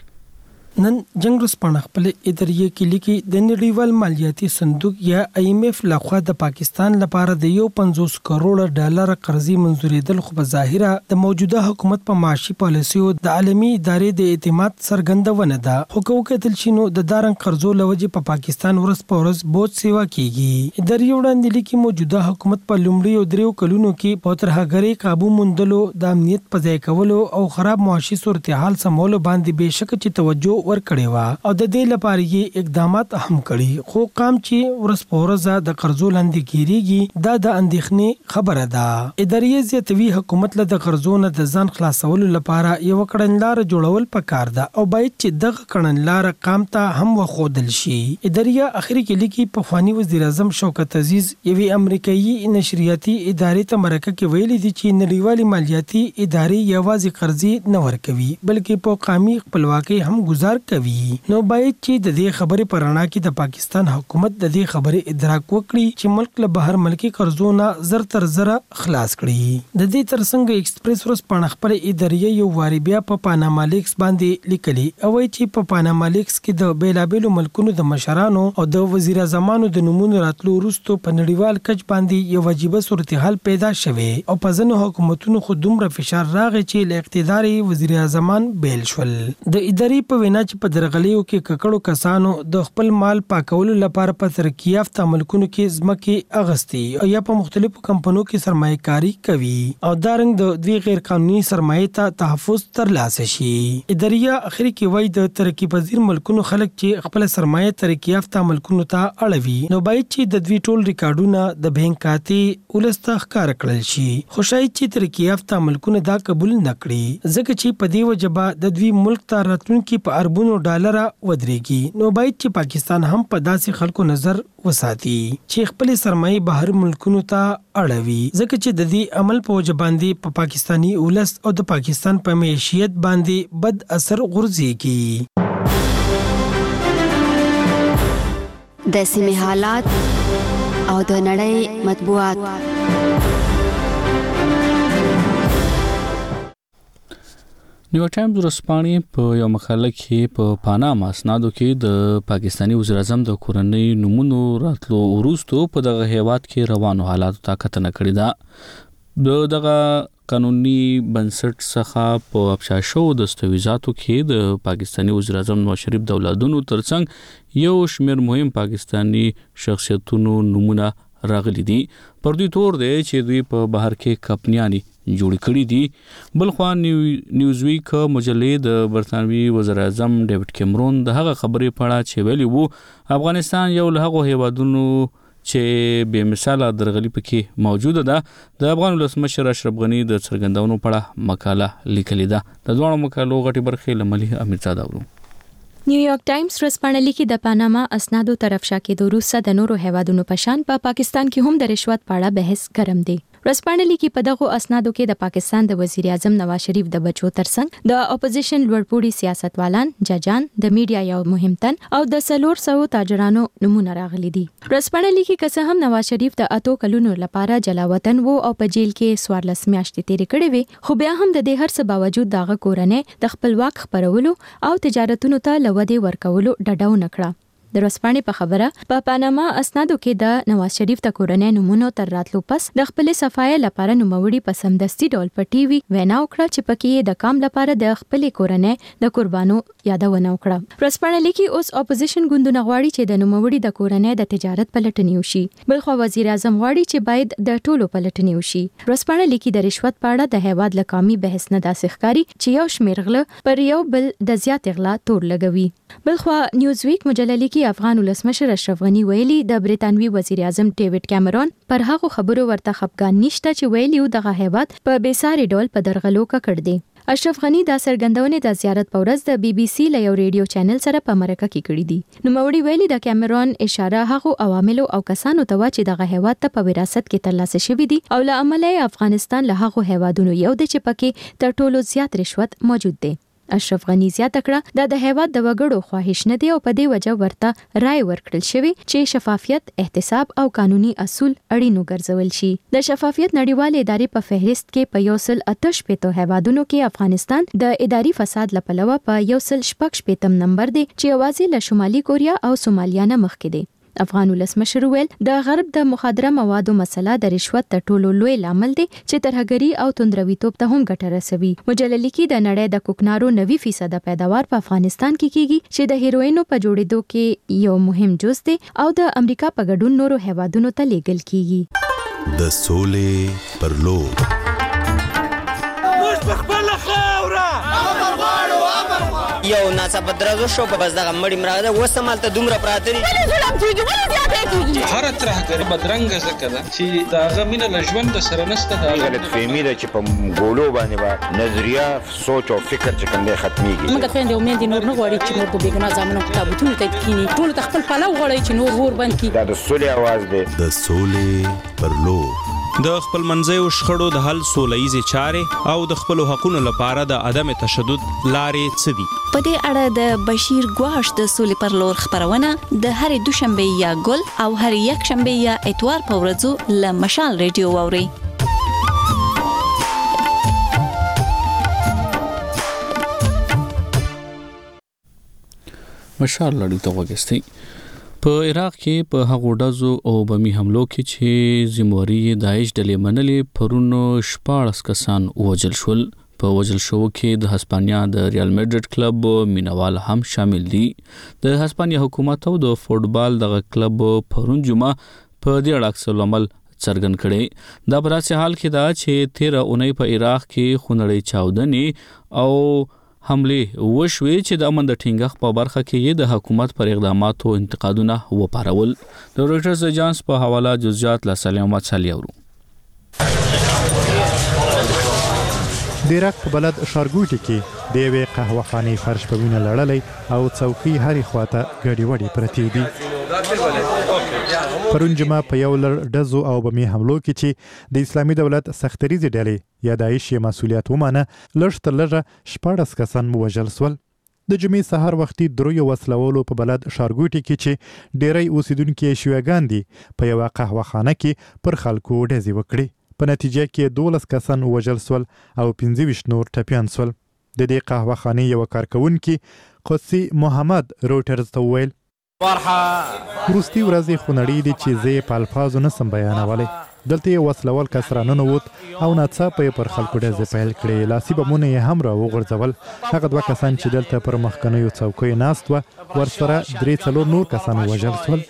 نن جنگ رسپانه خپل ادارې کې لیکي د نړیوال مالیاتي صندوق یا IMF لخوا د پاکستان لپاره د 50 کروڑ ډالر قرضې منزورېدل خو په ظاهره د موجوده حکومت په معاشي پالیسیو د عالمي ادارې د اعتماد څرګندونه ده. خو کوکتل شینو د دارن قرضو لوجې په پاکستان ورځ په ورځ بوج سیوا کیږي. ادارې وړاندې لیکي موجوده حکومت په لومړي او دریو کلونو کې په ترهګرۍ قابو موندلو د امنیت په ځای کولو او خراب معاشي صورتحال سمولو باندې بهشکه چې توجه ورکړې و او د دې لپاره یې اقدامات هم کړي. خو قام چې ورسپورزه د قرضو لاندې کیږي دا د اندېښنې خبره ده. ادارې زیاتوي حکومت له د قرضونو د ځان خلاصولو لپاره یو کړنلار جوړول پکار ده او باید چې دغه کړنلار قام ته هم وخودل شي. ادارې اخري کې لیکي په فانی وزیر اعظم شوکت عزیز یوې امریکایي نشریاتي ادارې ته مرکه کې ویلي دي چې نړیوالې مالیاتي ادارې یوازې قرضې نه ورکوي بلکې په قومي خپلواکۍ هم گزار کوي. نو باید چې د دې خبرې پر رڼا کې د پاکستان حکومت د دې خبرې ادراک وکړي چې ملک له بهر ملکی قرضونه زر تر زر خلاص کړي. د دې ترڅنګ ایکسپریس ورځپاڼه خپل ادارې یو واری بیا په پاناما لیکس باندې لیکلي او چې په پاناما لیکس کې د بیلابېلو ملکونو د مشرانو او د وزیر اعظمانو د نمونه راتلو وروسته په نړیوال کچ باندې یو واجبه صورتحال پیدا شوه او په ځینو حکومتونو خو دومره فشار راغی چې له اقتدار وزیر اعظمان بیل شول. د ادارې په وینا چې په درغلیو کې ککړو کسانو د خپل مال پاکولو لپاره په ترقی یافته ملکونو کې ځمکې اغستي او یا په مختلفو کمپنیو کې سرمایه کاری کوي او دارنګ د دوی غیر قانوني سرمایه ته تحفظ ترلاسه شي. ادارې اخري کې وایي د ترقی پذیر ملکونو خلک چې خپل سرمایه ترقی یافته ملکونو ته اړوي نو باید چې د دوی ټول ریکارډونه د بانک کاتې ولسته ښکار کړل شي. خوشای چې ترقی یافته ملکونه دا قبول نکړي ځکه چې په دې وجبه د دوی ملک ته راتلونکي په اربونو ډالر ودرېږي. نو باید چې پاکستان هم په داسې خلکو نظر وساتي چې خپل سرمایه بهر ملکونو ته اړوي ځکه چې د دې عمل په وجه باندې په پاکستانی ولس او د پاکستان په معیشت باندې بد اثر غورځيږي. د سیمې حالات او د نړۍ مطبوعات. نیویارک ټایمز ورځپاڼې په یو مقاله کې په پاناما اسنادو کې د پاکستاني وزیر اعظم د کورنۍ نومونو راتلو وروسته په دغه هیواد کې روانو حالاتو ته کتنه کړې ده. دغه قانوني بنسټ څخه په افشا شو دستاویزاتو کې د پاکستاني وزیر اعظم نواز شریف د اولادونو ترڅنګ یو شمېر مهم پاکستاني شخصیتونو نومونه راغلي دي. پر دوی تور دی چې دوی په بهر کې کمپنیانې جوړ کړي دي. بلخوا نیوزویک مجلې د برتانوي وزیر اعظم ډیوډ کیمرون د هغه خبرې پړه چې ویلي وو افغانستان یو له هغو هیوادونو چې بې مثاله درغلي پکې موجوده ده. د افغان ولسمشر اشرف غني د څرګندونو پړه مقاله لیکلې ده. د دوه مقالو غټي برخې لملي امیرزاده ورو. نیویارک ټایمز ورځپاڼه لیکي د پاناما اسنادو طرف شا کېدو وروسته د نورو هیوادونو په شان په پاکستان کې هم د رشوت په اړه بحث ګرم دی. ورځپاڼه لیکي په دغه اسنادو کې د پاکستان د وزیر اعظم نواز شریف د بچو ترڅنګ د اپوزیشن لوړپوړي سیاستوالان، ججان، د میډیا یو مهم تن او د 400 تاجرانو نمونه راغلي دي. ورځپاڼه لیکي که څه هم نواز شریف د 8 کلونو لپاره جلاوطن وو او په جیل کې 14 میاشتې تیرې کړې وي، خو بیا هم د دې هر څه باوجود دغه کورنۍ د خپلواک خبرولو او تجارتونو ته لودې ورکولو ډډه ونه کړه. د ورځپاڼې په خبره په پاناما اسنادو کې د نواز شریف د کورنۍ نومونو تر راتلو پس د خپل صفای لپاره نوموړي په سمدستي ډول په ټي وي وینا وکړه چې پکې د کام لپاره د خپل کورنۍ د قربانو یادونه وکړه. ورځپاڼه لیکي اوس اپوزیشن ګوندونه غواړي چې د نوموړي د کورنۍ د تجارت پلټنې وشي. بلخوا وزیر اعظم غواړي چې باید د ټولو پلټنې وشي. ورځپاڼه لیکي د رشوت په اړه د هیواد له قومي بحث نه داسې ښکاري چې یو شمېر غله پر یو بل د زیات غلا تور لګوي. بلخوا نیوزویک مجله لیکي افغان ولسمشر اشرف غني ویلي د برتانوي وزیر اعظم ډیوډ کیمرون پر هغه خبرو ورته خپګان نشته چې ویلي دغه هیواد په بیساري ډول په درغلو کړ دی. اشرف غني دا سرګندونې د زیارت په ورځ د بي بي سي له یو ریډیو چینل سره په مرکه کې کړې دي. نوموړي ویلي د کیمرون اشاره هغه عواملو او کسانو ته و چې دغه هیواد ته په وراثت کې ترلاسه شوی دي او له امله افغانستان له هغه هیوادونو یو دی چې پکې تر ټولو زیات رشوت موجود دی. اشرف غني زیاته کړه د هیواد د وګړو خواهش نه دی او په دې وجه ورته رائے ورکړل شوی چې شفافیت، احتساب او قانوني اصول اړینو ګرځول شي. د شفافیت نړیوال ادارې په فهرست کې په 188 هیوادونو کې افغانستان د اداري فساد لپاره په 116 نمبر دی چې یوازې له شمالي کوریا او سومالیا نه مخکې دی. افغان ولسمشر ویل د غرب د مخدره موادو مسله د رشوت تر ټولو لوی لامل دی چې ترهګری او توندرویتوب ته هم ګټه رسوي. مجله لیکي د نړۍ د کوکنارو 90% پیداوار په افغانستان کې کیږي چې د هیروینو په جوړېدو کې یو مهم جز دی او د امریکا په ګډون نورو هیوادونو ته لیږل کیږي. د سولې پر لور یو ناڅاپه درزو شو په بس دغه مړی مراده وسمال ته دومره پراته دي هر ترهګر بدرنګ زکه ده چې داغه مینه له ژوند سره نسته دا غلط فهمي ده چې په ګولو باندې با نظریه سوچ او فکر چې کوم دی ختميږي. موږ خويندې امید نور نه غواړي چې نور په بیګنا ځامنو کتابونو ته کینی ټول خپل پلاو غواړي چې نور ور باندې کی. دا د سولې आवाज دی. د سولې پر لور د خپل منځیو شخړو د حل سوله‌ییزې چارې او د خپل حقوقو لپاره د عدم تشدد لارې څه دي. په دې اړه د بشیر ګواش د سولې پر لور خبرونه د هرې دوشنبه یا ګل او هرې یکشنبه یا اتوار په ورځو له مشال ریډیو واوري. مشال لړۍ ته وګستئ. په عراق کې په هغو ډزو او بمي حملو کې چې ذمہواري داعش ډلې منلې پرون 14 کسان وژل شول. په وژل شو کې د هسپانیا د ریال میډرډ کلب مینوال هم شامل دي. د هسپانیا حکومت او د فوټبال دغه کلب پرون جمعه په دې اړه عکس العمل څرګند کړي. دا په داسې حال کې دا چې 13 اونۍ په عراق کې خونړۍ چاودنې او حمله وشوي چې د امن د ټینګښت په برخه کې د حکومت پر اقداماتو انتقادونه وپارول. د رويټرز ایجنس په حواله جزئیات له سلیم محمد صالح ورو. د عراق په بلد شارګوټي کې د یوې قهوهخانې فرش په وینه لړلې او څوکۍ هرې خواته ګډې وډې پرتې دي. پرون جمعه په یو لړ ډزو او بمي حملو کې چې د اسلامي دولت سختریزې ډلې یا داعش یې مسؤلیت ومانه لږ تر لږه 14 کسان وژل شول. د جمعې سهار وختي دروي وسلوالو په بلد شارګوټي کې چې ډېری اوسیدونکو شیوعګان دي په یو قهوهخانه کې پر خلکو ډزې وکړي. په نتیجه کې 12 کسان وژل شول او 25 نور ټپيان شول. د دې قهوه خانې یو کارکونکي قدسي محمد روټرز ته وویل وروستي ورځې خونړۍ دي چې زه په الفاظو نسم بیانولی. دلته یې وسلوال کس راننوت او ناڅاپه یې پر خلکو ډزې پیل کړې. لاسي بمونه یې هم را وغورځول. هغه 2 کسان چې دلته پر مخکنیو څوکیو ناست وه ورسره 3-4 نور کسان ووژل شول.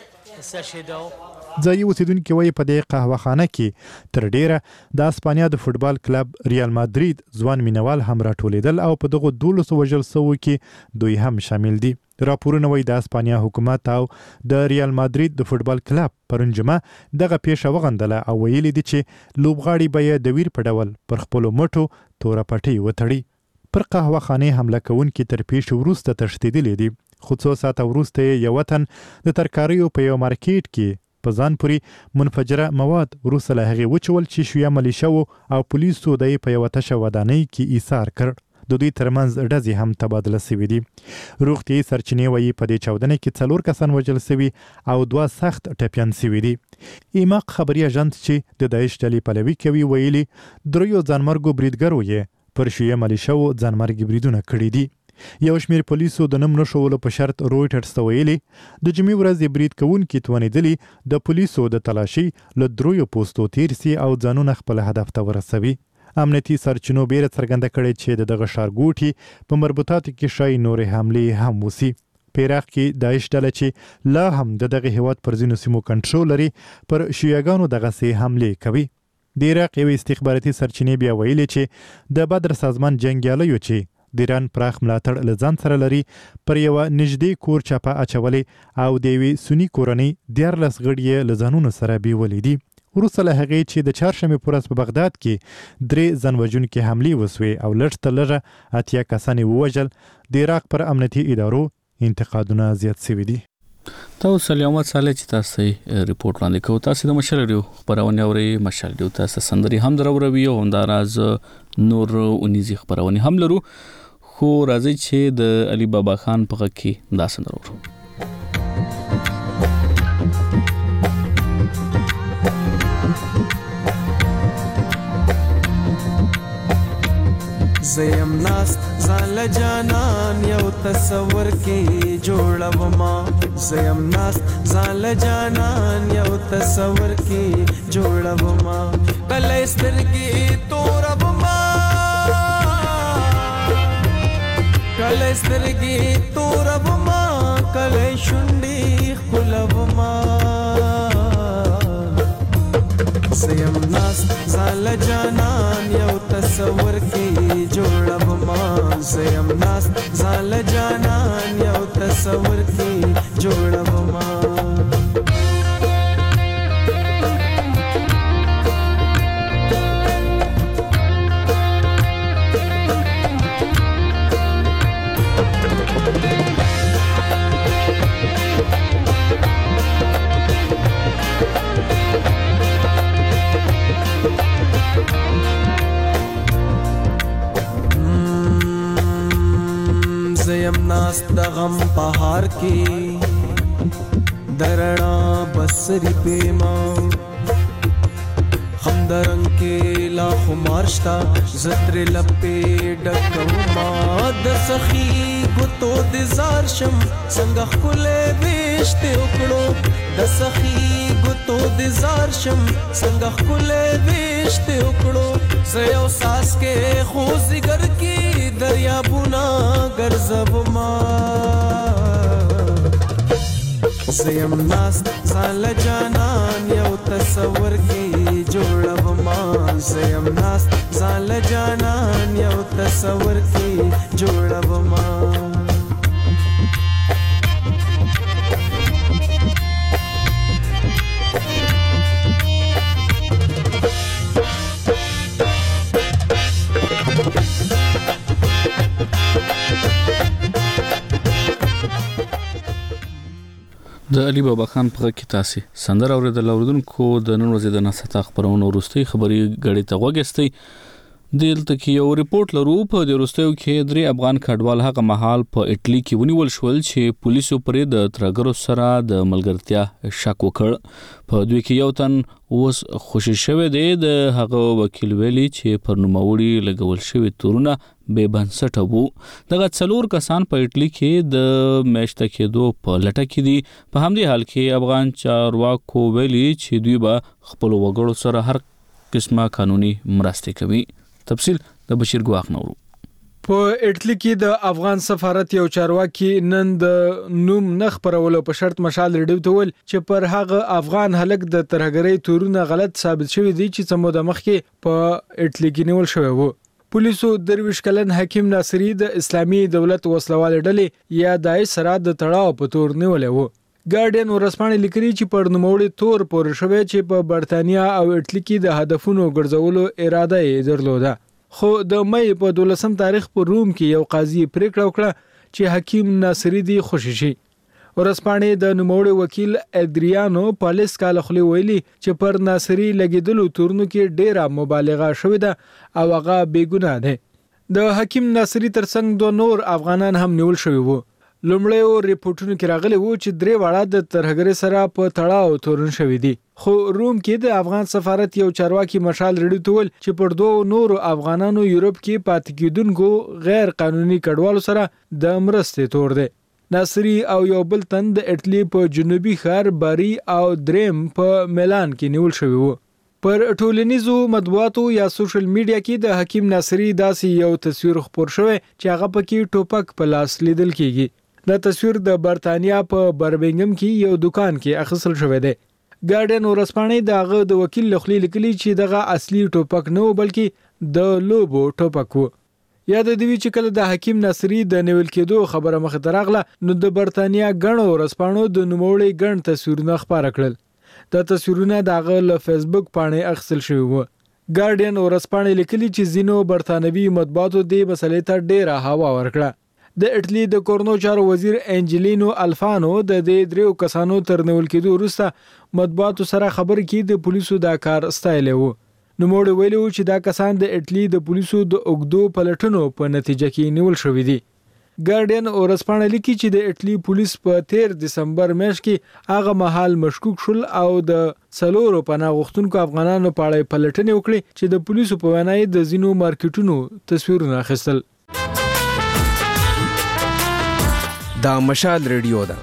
ځایي اوسیدونکي وایي په دې قهوه خانه کې تر ډیره د اسپانیا د فوټبال کلب ریال مادرید ځوان مینوال هم راټولېدل او په دغو 12 وژل سوو کې دوی هم شامل دي. راپورونه وایي د اسپانیا حکومت او د ریال مادرید د فوټبال کلب پرون جمعه دغه پیښه وغندله او ویلي دي چې لوبغاړي به یې د ویر په ډول پر خپلو مټو توره پټۍ وتړي. پر قهوه خانې حمله کوونکي تر پیښې وروسته تښتېدلي دي، خو څو ساعته وروسته یې یو وطن د ترکاریو په یو مارکیټ کې په ځان پورې منفجره مواد وروسته له هغې وچول چې شیعه ملیشهو او پولیسو د یې په یوه تشه ودانۍ کې ایثار کړ. د دوی ترمنځ ډزې هم تبادله سوي دي. روغتیایي سرچینې وایي په دې چاودنه کې 4 کسان وژل سوي او 2 سخت ټپیان سوي دي. ایماق خبري اژانس چې د داعش ډلې پلوي کوي ویلي 3 ځانمرګو بریدګرو یې پر شیعه ملیشهو ځانمرګي بریدونه کړي دي. یو شمېر پولیسو د نوم نښولو په شرط رویټرز ته ویلي د جمعې ورځې برید کوونکي توانېدلي د پولیسو د تلاشي له 3 پوستو تیر سي او ځانونه خپل هدف ته ورسوي. امنیتي سرچینو بیره څرګنده کړې چې دغه ښارګوټي په مربوطاتو کې شای نورې حملې هم وسي. په عراق کې داعش ډله چې لا هم دغه هیواد پر ځینو سیمو کنټرول لري پر شیعاګانو دغسې حملې کوي. د عراق یو استخباراتي سرچینې بیا ویلي چې د بدر سازمان جنګیالیو چې د ایران پراخ ملاتړ له ځان سره لري پر یوه نږدې کور چاپه اچولې او د یوې سني کورنۍ 14 غړي یې له ځانونو سره بیولي دي. وروسته له هغې چې د چهارشنبې په ورځ په بغداد کې 3 ځانوژونکي حملې وسوې او لږ تر لږه 80 کسان یې ووژل، د عراق پر امنیتي ادارو انتقادونه زیات سوي دي. تاسو سلامات صالح چې تاسو ریپورت وړاندې کوو. تاسو د مشال ریو خبرونه اوري. مشال ریو تاسو سندري هم دروروي او انداز نور اونیزي خبرونه هم لرو، خو راځي چې د علي بابا خان په غږ کې دا سندره ورو. زیم ناست زال جانان یو تصور کې جوړوما، زیم ناست زال جانان یو تصور کې جوړوما، کله سترګې توربما، کله سترګې توربما، کله شونډې خلوما، زیم ناست زال جانان یو تصور کې جوړوما، زیم ناست زال جانان یو تصور کې جوړوما. زیم ناست د غم پهار کې درنا بسری پیما، هم درنګ کې لا خمارشتا زتر لپې ډکوما، د سخی ګوتو د زار شم څنګه خلې وشته وکړو، د سخی ګوتو د زار شم څنګه خلې وشته وکړو، زيو ساس کې خو زګر کې دریابونه ګرځوما، زیم ناست زال جانان یو تصور کې جوړوما، زیم ناست زال جانان یو تصور کې جوړوما. د علي بابا خان په غږ کې تاسو سندره اوریدل. اوریدونکو د نن ورځې د ناسته خبرونو وروستۍ خبري غړي ته وګستئ. دلته کې یو ریپورت لرو په د وروستیو کې 3 افغان کډوال هغه مهال په اټلی کې ونیول شول چې پولیسو پرې د ترګرو سره د ملګرتیا شک وکړ. په دوی کې یو تن اوس خوشی شوی دی. د هغه وکیل ویلي چې پر نوموړي لګول شوی تورونه بې بنسټه وو. دغه 4 کسان په اټلی کې د میشته کېدو په لټه کې دي. په همدې حال کې افغان چارواکو ویلي چې دوی به خپل وګړو سره هر قسمه قانوني مرستې کوي. تفصیل د بشیر ګواخ نورو. په اټلی کې د افغان سفارت یو چارواکي نن د نوم نخ پرولو په شرط مشال ریډیو ته ول چې پر هغه افغان هلک د ترهګرۍ تورونه غلط ثابت شوی دی چې سمو د مخ کې په اټلی کې نیول شوی وو. پولیسو درویش کلن حکیم ناصری د اسلامي دولت وسلوال ډلې یا دای سره د تړاو په تور نیولې وو. ګارډین ورسپانې لیکلي چې پر نوموړي تور پور شوی چې په برتانیا او اټلی کې د هدفونو ګرځولو اراده یې درلوده. خو د مې په 12 تاریخ په روم کې یو قاضي پریکړه وکړه چې حکیم ناصری دی خوشی شي. ورسپانې د نوموړي وکیل ادریانو پالیس کال خلی ویلي چې پر ناصری لګیدلو تورنو کې ډیره مبالغه شوې ده او هغه بې ګناه ده. د حکیم ناصری ترڅنګ 2 نور افغانان هم نیول شوی وو. لومړی ریپورتونو کې راغلي وو چې 3 واړه د ترهګرۍ سره په تړاو تورن شوی دي. خو روم کې د افغان سفارت یو چارواکي مشال ریډیو ته ول چې پر 2 نورو افغانانو یورپ کې پاتې کېدونکو غیر قانوني کډوالو سره د مرستې تور دی. ناصری او یو بل تن د اټلی په جنوبي ښار باری او دریم په میلان کې نیول شوی وو. پر ټولنیزو مطبوعاتو یا سوشل میډیا کې د حکیم ناصری داسې یو تصویر خپور شوی چې هغه پکې ټوپک په لاس لیدل کیږي. دا تصویر د برتانیا په برمنګم کې یو دکان کې اخیستل شوی دی. ګارډین ورسپانې دغه د وکیل لخوا لیکلي چې دغه اصلي ټوپک نه بلکې د لوبو ټوپک وو. یاد دی چې کله د حکیم ناصری د نیول کېدو خبره مخ ته راغله نو د برتانیا غنو ورسپانو د نوموړي غن تصویرونه خبره کړل. دا تصویرونه دغه له فیسبوک باندې اخیستل شوی وو. ګارډین ورسپانې لیکلي چې زینو برتانوي مطبوعاتو د مسلې ته ډیره هوا ورکړه. د اټلی د کورنو چارو وزیر انجلینو الفانو د دې 3 کسانو تر نیول کېدو وروسته مطبوعاتو سره خبر کې د پولیسو دا کار ستایلی وو. نوموړي ویلي وو چې دا کسان د اټلی د پولیسو د اوګدو پلټنو په نتیجه کې نیول شوی دي. ګارډین ورسپانې لیکي چې د اټلی پولیس په 13 دسمبر میاشت کې هغه مهال مشکوک شول او د 4 پناه غوښتونکو افغانانو په اړه پلټنې وکړي چې د پولیسو په وینا د زینو مارکیټونو تصویرونه اخیستل. دا مشال ریډیو ده.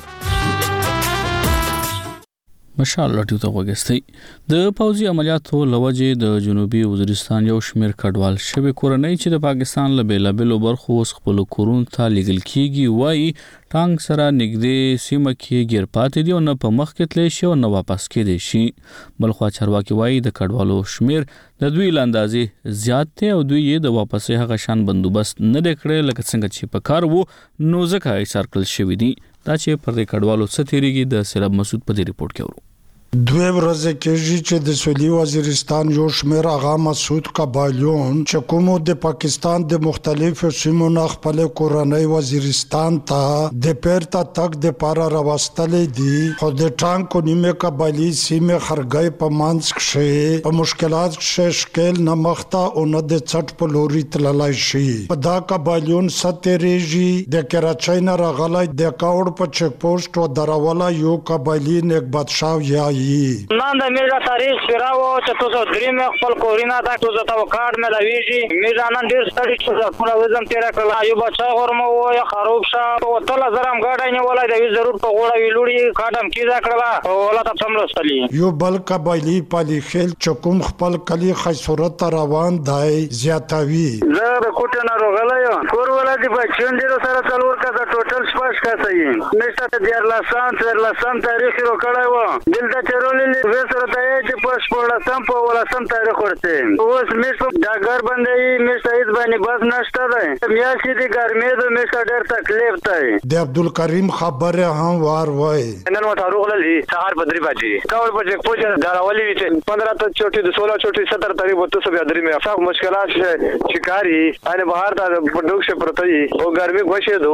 مشال راډیو ته وګورئ. د پوځي عملیاتو لوجې د جنوبي وزیرستان یو شمېر کډوال شوی کورنۍ چې د پاکستان له بیلابېلو برخو خپل کورونو ته لیږل کیږي وایي ټانګ سره نږدې سیمه کې ګیر پاتې دي او نه په مخ کې تللی شي او نه واپس کېدی شي. بلخوا چارواکي وایي د کډوالو شمېر د دوی له اندازې زیات دی او دوی یې د واپسې هغه شان بندوبست نه دی کړی لکه څنګه چې په کار وو نو ځکه ایثار کړل شوي دي. دا چې پر دې کډوالو څه تیریږي د سیراب مسعود په دې ریپورت کې ورو. 2 ورځې کېږي چې د سویلي وزیرستان یو شمېر هغه مسعود قبایلیون چې کومو د پاکستان د مختلفو سیمو نه خپل کورنۍ وزیرستان ته د پیرته تک د پاره راوستلې دي خو د ټانکو نیمه قبایلی سیمه خرګۍ په مانځ کې په مشکلات کې شکل نه مخته او نه د چټ په لوري تللای شي. په دا قبایلیون ستېریږي د کراچۍ نه راغلی د کاوړ په چک پوسټ و دراوله یو قبایلی نیک بادشاه یای نن د میرا تاریخ پیراو چې تاسو درې مې خپل کورینا دا تاسو ته کارت مې لويږي میرا نن ډیر ستړي چې خپل وزن تیر کړل یو بچا ورمو یا خروب شه او تل زرم غاډای نه ولای د ضرورت په غوړه ویلوړي کاټم کیدا کړل او ولا ته سملستلی یو بل قبایلی پالي خل چکم خپل کلی خیصورت روان دای زیاتوي زه د کوټه نه روغلایم کور ولادي په چندیرو سره څلور کا ټوټل شپږ کا صحیح نشته د 14 تاریخ رو کړای و دلته چرولې وسره ته چې پس پړسم په ولسم تاریخ ورته اوس مې په داګر باندې مې سید باندې بس نشته ده میاشتې د ګرمې د مې ډېر تکلیف ده د عبدالکریم خبره هم وار وای نن وته روغلې سهار په 3 بجې کاول په چک پوجا دراولې چې 15 ته چوټي د 16 چوټي 17 تاریخ وته سو بیا درې مې صاحب مشکلات شکاری ان بهر ته په ډوک شه پرته او ګرمې غوښې دو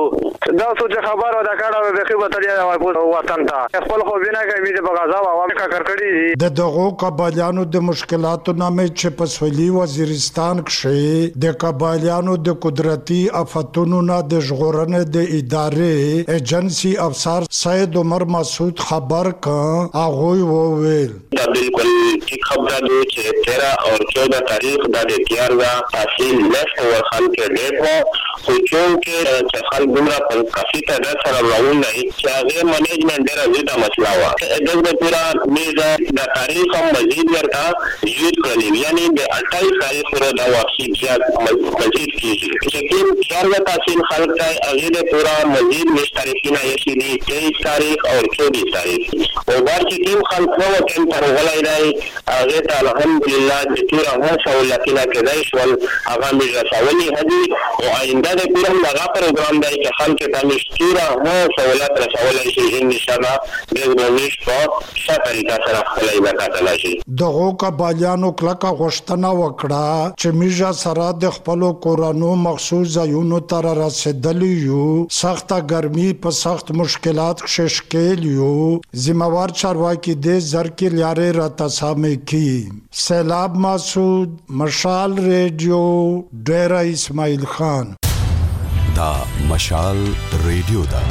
دا سوچ خبر او دا کاړه به خو تریا وطن ته خپل خو بنا کوي د بغازا او کا کړکړي د دغو قبایلیانو د مشکلاتو نامه چې په سویلي وزیرستان کې د قبایلیانو د قدرتي آفتونو نه د ژغورنې د ادارې ایجنسی افسر سید عمر مسعود خبر کړ هغه وویل دا بالکل ٹھیک خبر ده چې 13 اور 14 تاریخ د تیارا تحصیل لست او خلک ډېر خو چې خلک ګمرا په کافي تعداد سره راول نه چې هغه منیجمنت ډېر زیاته مسله و دغه پورا میزه د تاریخ هم مزید ورته یوز کړی یعنی د 28 تاریخ پورا د واقعي زیات مزید کیږي چې کوم تیارا تحصیل خلک ته هغه پورا مزید مشترکین یې دي 23 تاریخ او 24 تاریخ او بار چې کوم خلک نو ټیم پر ولای دی هغه ته الحمدلله د تیرا هو سہولتونه کېدای شول هغه موږ رسولي هدي او آینده د پورا هغه پروګرام دی چې خلک ته مشتورا هو سہولت رسولای شي ان شاء الله د نوښت په ښه طریقه سره خپلې وکړای شي دغه قبایلیانو کلکه غوښتنه وکړه چې میجا سره د خپل کورانو مخصوص ځایونو تر رسیدلی یو سخته ګرمي په سخت مشکلات ششکل یو ذمہوار چارواکي د زرکی لارې را تسامه کی سیلاب مسعود مشال ریډیو ډیرا اسماعیل خان دا مشال ریډیو دا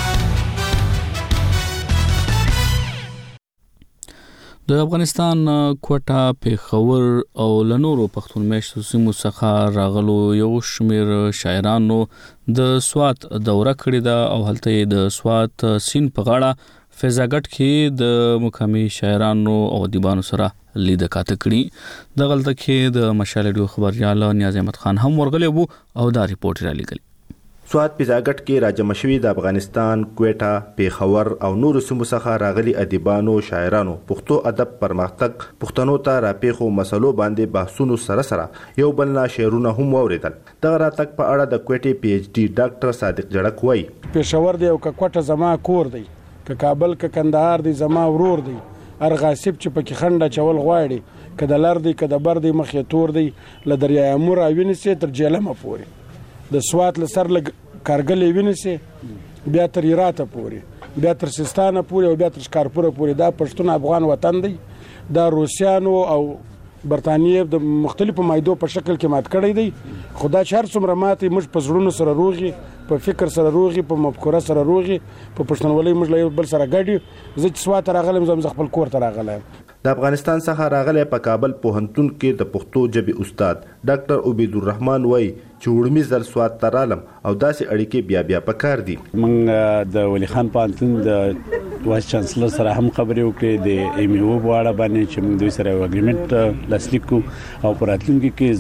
د افغانستان کوټه پیښور او لنورو پښتون میشتو سیمو څخه راغلو یو شمیر شاعرانو د سوات دوره کړې ده او هلته د سوات سین په غاړه فیضاګټ کې د مقامي شاعرانو او ادیبانو سره لید کاته کړي د غلطه کې د مشال ریډیو خبريال نیاز احمد خان هم ورغلی وو او دا ریپورت را لګل سوات فیضاګټ کې راجم شوی د افغانستان کوټه پیښور او نور سیمو څخه راغلي ادیبانو شاعرانو پښتو ادب پرمختګ پښتنو ته راپېښو مسلو باندې بحثونو سره یو بل نه شعرونه هم اوریدل دغه راتګ په اړه د کوټې پی ایچ ډي ډاکټر صادق جړک وایي پیښور دی او کوټه زما کور دی ک کابل ک کندهار دی زما ورور دی ارغاسب چې پکې خنډه چول غواړي ک د لار دی ک د بر دی مخې تور دی ل دریای امور اوینسه تر جیلمه پوري د سوات لسر لګ کارګل وینسه بیا تر ایراته پوري بیا تر سیستانه پوري او بیا تر شکارپور پوري دا پښتون افغان وطن دی دا روسیانو او برتانیې د مختلفو مایدو په شکل کې مات کړی دی خدا چار څومره ماتي موږ په زړونو سره روغي په فکر سره روغي په مفکوره سره روغي په پښتونولۍ موږ له بل سره ګډي زه چې سوات راغلم زم خپل کور ته راغلم د افغانستان څخه راغلی په کابل پوهنتون کې د پښتو ژبې استاد ډاکټر عبید الرحمن وایي چې وړمي ځل سوات ته رالم او داسې اړیکې بیا پکار دي موږ د ولی خان پوهنتون د وایس چانسلر سره هم خبرې وکړې د ایم یو په اړه باندې چې موږ دوی سره یو اګریمنت لاسلیک کړو او په راتلونکي کې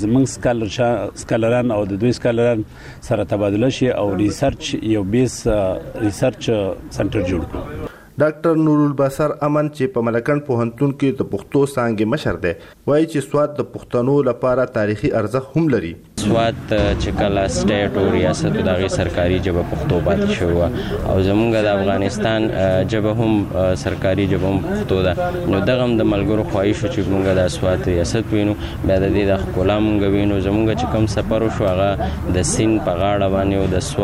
زموږ سکالران او د دوی سکالران سره تبادله شي او ریسرچ یو بیس ریسرچ سنټر جوړ کړو ډاکټر نور البصر امن چې په ملکن پوهنتون کې د پښتو څانګې مشر دی وایي چې سوات د پښتنو لپاره تاریخي ارزښت هم لري سوات چې کله سټیټ او ریاست دغه سرکاري ژبه پښتو پاتې شو او زمونږ د افغانستان ژبه هم سرکاري ژبه هم پښتو ده نو دغه هم د ملګرو خواهش چې مونږ د سوات ریاست وینو بیا د دې د خپل مونږ وینو زمونږ چې کوم سفر وشو هغه د سین په غاړه باندې او د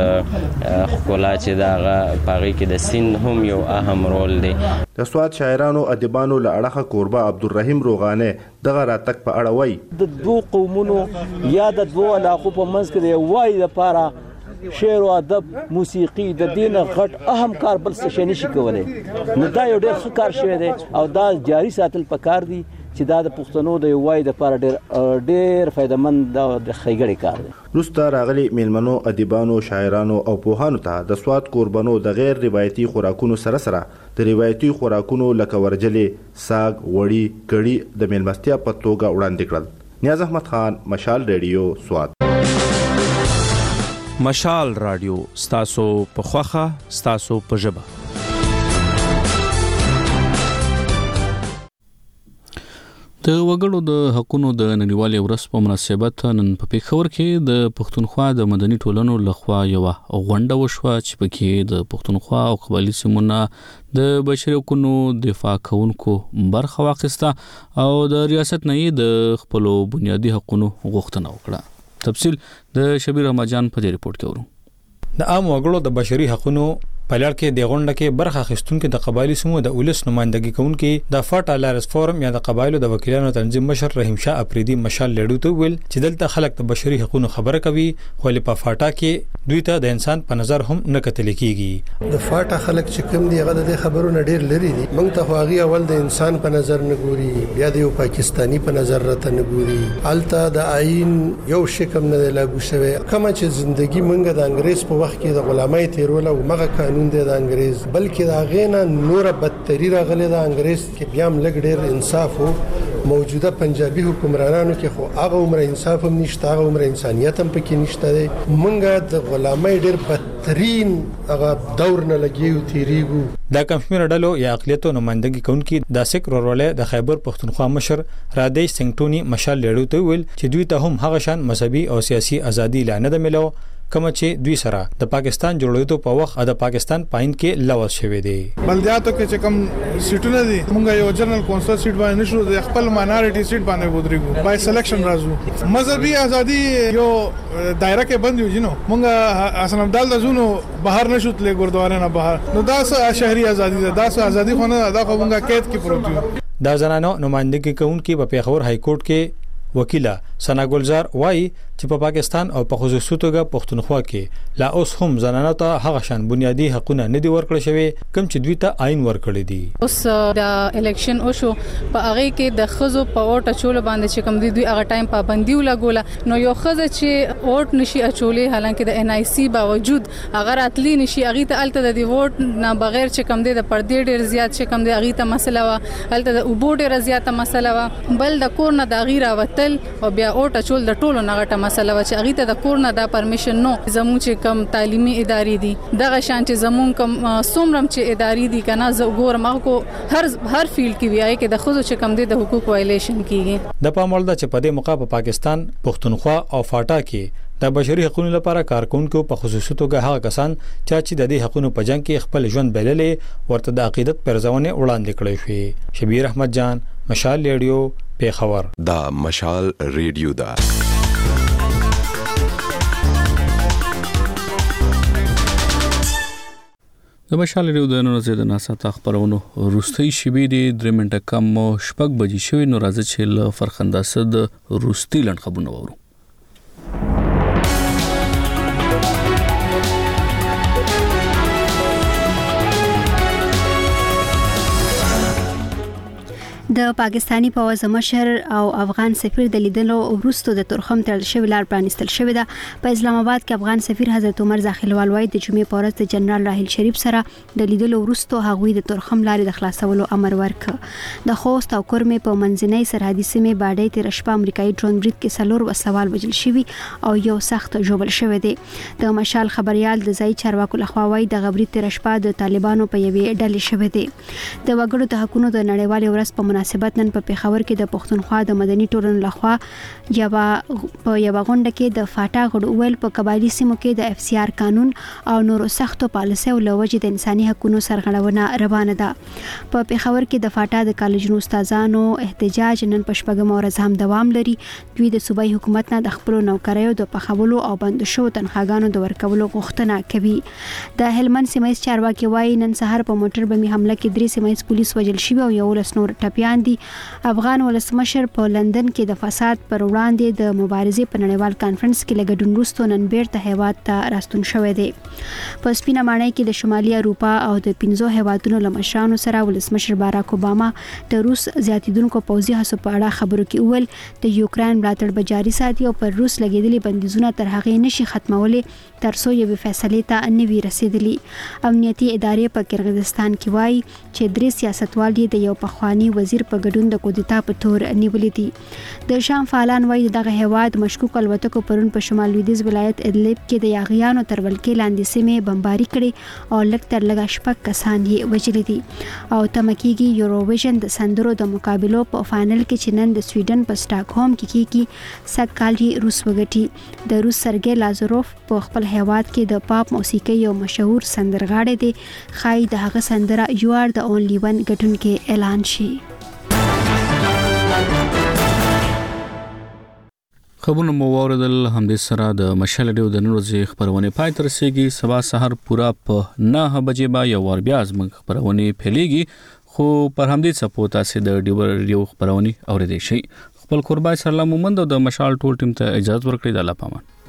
سوات خپل چې دغه پاغي کې د سین هم یو اهم رول دی د سوات شاعرانو ادیبانو له اړخه قربا عبدالرحیم روغانه دغه راتګ په اړه وایي د دوه قومونو یا د دوه علاقو په منځ کې د وای لپاره شعر او ادب موسیقي د دین غټ اهم کار بل څه شي نشي کولای نو دا یو ډېر ښه کار شوی دی او دا جاری ساتل پکار دي چې دا د پښتنو د وای د لپاره ډېر فائدمند د خیګړې کار دی روستا راغلي میلمنو ادیبانو شاعرانو او پوهانو ته د سوات قربانو د غیر روایتي خوراکونو سره د روایتي خوراکونو لکه ورجلې ساګ وړي کړي د میلمستیا په توګه وړاندې کړل نیاز احمد خان مشال ریډیو سوات مشال رادیو ستاسو په خوخه ستاسو په ژبه د وګړو د حقوقو د نړیوالې ورځ په مناسبت نن په پیښور کې د پښتونخوا د مدني ټولنو لخوا یو غونډه وشوه چې پکې د پښتونخوا او قبایلی سیمونو د بشري حقوقو دفاع کوونکو برخه واخیسته او د ریاست نه د خپل بنیادي حقوقو غوښتنه وکړه. تفصیل د شبیر رمضان په ریپورت کې ورو. د عام وګړو د بشري حقوقو په لړ کې د غونډه کې برخه اخیستونکو د قبایلی سمو د اولس نمائندګي کوونکي د فاټا لارس فورم یا د قبایلو د وکیلانو تنظیم مشر رحیم شاه افریدي مشال لړو ته ویل چې دلته خلک د بشري حقوقو خبره کوي خو په فاټا کې دوی ته د انسان په نظر هم نه کتل کیږي. د فاټا خلک چې کوم دی هغه د خبرونو ډیر لري دي. موږ ته هغه اول د انسان په نظر نه ګوري بیا د یو پاکستانی په نظر راته نه ګوري. الته د آئین یو شکم نه لاګو شوی کومه چې ژوندۍ موږ د انګريز په وخت کې د غلامۍ تیرول او مغه قانون دی د انګريز بلکې دا غینا نور بدتري راغله د انګريز کې بیا ملګ ډیر انصاف وو موجوده پنجابي حکمرانانو کې خو هغه عمر انصاف هم نشته هغه عمر انسانيت هم پکې نشته. مونږه د غلامۍ ډیر بدترین هغه دور نه لګیو تیریګو. دا کمشمیر ډلو یا اقلیتو نمائندګي کوونکي د سیک رورولې د خیبر پختونخوا مشر رادیش سنگټونی مشال لړو ته ویل چې دوی ته هم هغه شان مذهبي او سیاسي ازادي لانه ده ملو کوم چې دوی سره د پاکستان جوړېدو په وخت د پاکستان پاین کې لوث شوی دی. بلدیاتو کې چې کوم سیټونه دي مونږ یو جنرال کونسل سیټ باندې نشو د خپل ماینورټي سیټ باندې ودرېګو بای سلیکشن راځو. مذهبي ازادي یو دایره کې بند یو جنو مونږ حسن عبدال د زونو بهر نشو تلې ګوردواره نه بهر نو دا شهري ازادي ده دا ازادي خو نه دا خو مونږه قید کې پروت یو. دا زنانو نمائندګي کوونکي په پیښور های کورټ کې وکیله سنا ګلزار وایي چې په پاکستان او په خصوصي توګه پښتونخوا کې لا اوس هم زنانو ته هغه شان بنیادی حقوقونه نه دي ورکړل شوی کوم چې دوی ته آئین ورکړی دي. اوس د الیکشن او شو په هغه کې د خزو په اوټ اچول باندې چې کوم دوی هغه ټایم پابندي ولګوله نو یو خزه چې اوټ نشي اچولې حالانکه د ان آی سی باوجود هغه راتلی نشي هغه ته الته د ووټ نه بغیر چې کوم د پردې ډیر زیات چې کوم د هغه ته مسله وا الته د اوبو ډیر زیاته مسله وا بل د کور نه د غیر وتل او بیا اوټ اچول د ټولو نغټه مسله و چې هغه ته د کور نه دا پرمیشن نو زمو چې کم تعلیمي ادارې دي دغه شان چې زمون کم سومرم چې ادارې دي کنه زه ګورم کو هر فیلډ کې ویای کې د خود چې کم دي د حقوق وایلیشن کیږي. د پاموړ د چې په دې موقع په پاکستان پښتونخوا او فاټا کې د بشري حقوقو لپاره کارکونکو په خصوصي توګه هغه کسان چې د دې حقوقو په جنگ کې خپل ژوند بللې ورته د عقیدت پرځونه وړاندې کړې شوې. شبیر احمد جان مشال ریډیو پیښور. دا مشال ریډیو دا د مشال ریډیو د نن ورځې د ناسا خبرونو روستي شبي دي 3 منټه کم شپږ بجې شوې نو راځي چې ل فرخنده صد روستي لند خبرونه وورو. د پاکستانی پوځ مشر او افغان سفیر د لیدلو وروسته د ترخم تړل شوی لار پرانستل شوې ده. په اسلام آباد کې افغان سفیر حضرت عمر زاخیلوال وایي د جمعې په ورځ د جنرال راحیل شریف سره د لیدلو وروسته هغوی د ترخم لارې د خلاصولو امر ورکړ. د خوست او کورمې په منځنۍ سرحدي سیمې باډۍ تیر شپه امریکایي ډرون برید کې څلور وسوال وژل شوي او یو سخت ژوبل شوی دی. د مشال خبريال د ځای چارواکو لخوا وایي د غبرید تیر شپه د طالبانو په یوې ډلې شوی دی. د وګړو د حقوقو د نړیوال ورځ په مناسبت نن په پیښور کې د پښتونخوا د مدني ټولنې لخوا یو غونډه کې د فاټا غړو ویل په قبایلی سیمو کې د اف سی آر قانون او نورو سختو پالیسیو لوجې د انساني حقوقو سرغړونه روانه ده. په پیښور کې د فاټا د کالجونو استادانو احتجاج نن په شپږم ورځ هم دوام لري. دوی د صوبایي حکومت نه د خپل نوکریو د پخولو او بند شو تنخواګانو د ورکولو غوښتنه کوي. د هلمند سیمه چارواکي وایي نن سهار په موټر بمي حمله کې 3 سیمه پولیس وژل شوي او یو لس نور ټپيان دي. افغان ولسمشر په لندن کې د فساد پر وړاندې د مبارزې په نړیوال کانفرنس کې لګډون وروسته نن بیرته هیواد ته راستون شوی دی. په سپینه ماڼۍ کې د شمالي اروپا او د 15 هیوادونو له مشرانو سره ولسمشر باراک اوباما د روس زیاتیدونکو پوځي هڅو په اړه خبرو کې وویل د یوکرين ملاتړ به جاري ساتي او پر روس لګیدلي بندیزونه تر هغه نشي ختمولې ترڅو یو فیصله ته نه وي رسیدلی. امنیتي ادارې په قرغیزستان کې وایي چې 3 سیاستوال د یو پخوانی وزیر په ګډون د کودتا په تور نیولې دي. د شام فعالان وایي دغه هیواد مشکوک الوتکو پرون په شمال لویدیځ ولایت ادلب کې د یاغیانو تر ولکې لاندې سیمې بمباري کړې او لږ تر لږه شپږ کسان یې وژلي دي. او تمکیږي یوروویژن د سندرو د مقابلو په فائنل کې چې نن د سویډن په سټاکهولم کې کیږي سږ کال یې روس وګټي. د روس سرګی لازاروف په خپل هیواد کې د پاپ موسیقي یو مشهور سندرغاړی دی. خای د هغه سندره یو ار د اونلی ون ګټونکې اعلان شي. خبرونه مو اوریدل همدې سره د مشال ډیو د نن ورځې خبرونه پای تر رسیدي سبا سحر پورا په 9 بجې با یو ور بیا زموږ خبرونه پیلېږي خو پر همدې څپو تاسو د ډیو خبرونه اوریدئ شي خپل قربای سره مومند د مشال ټول ټیم ته اجازه ورکړئ د الله پامان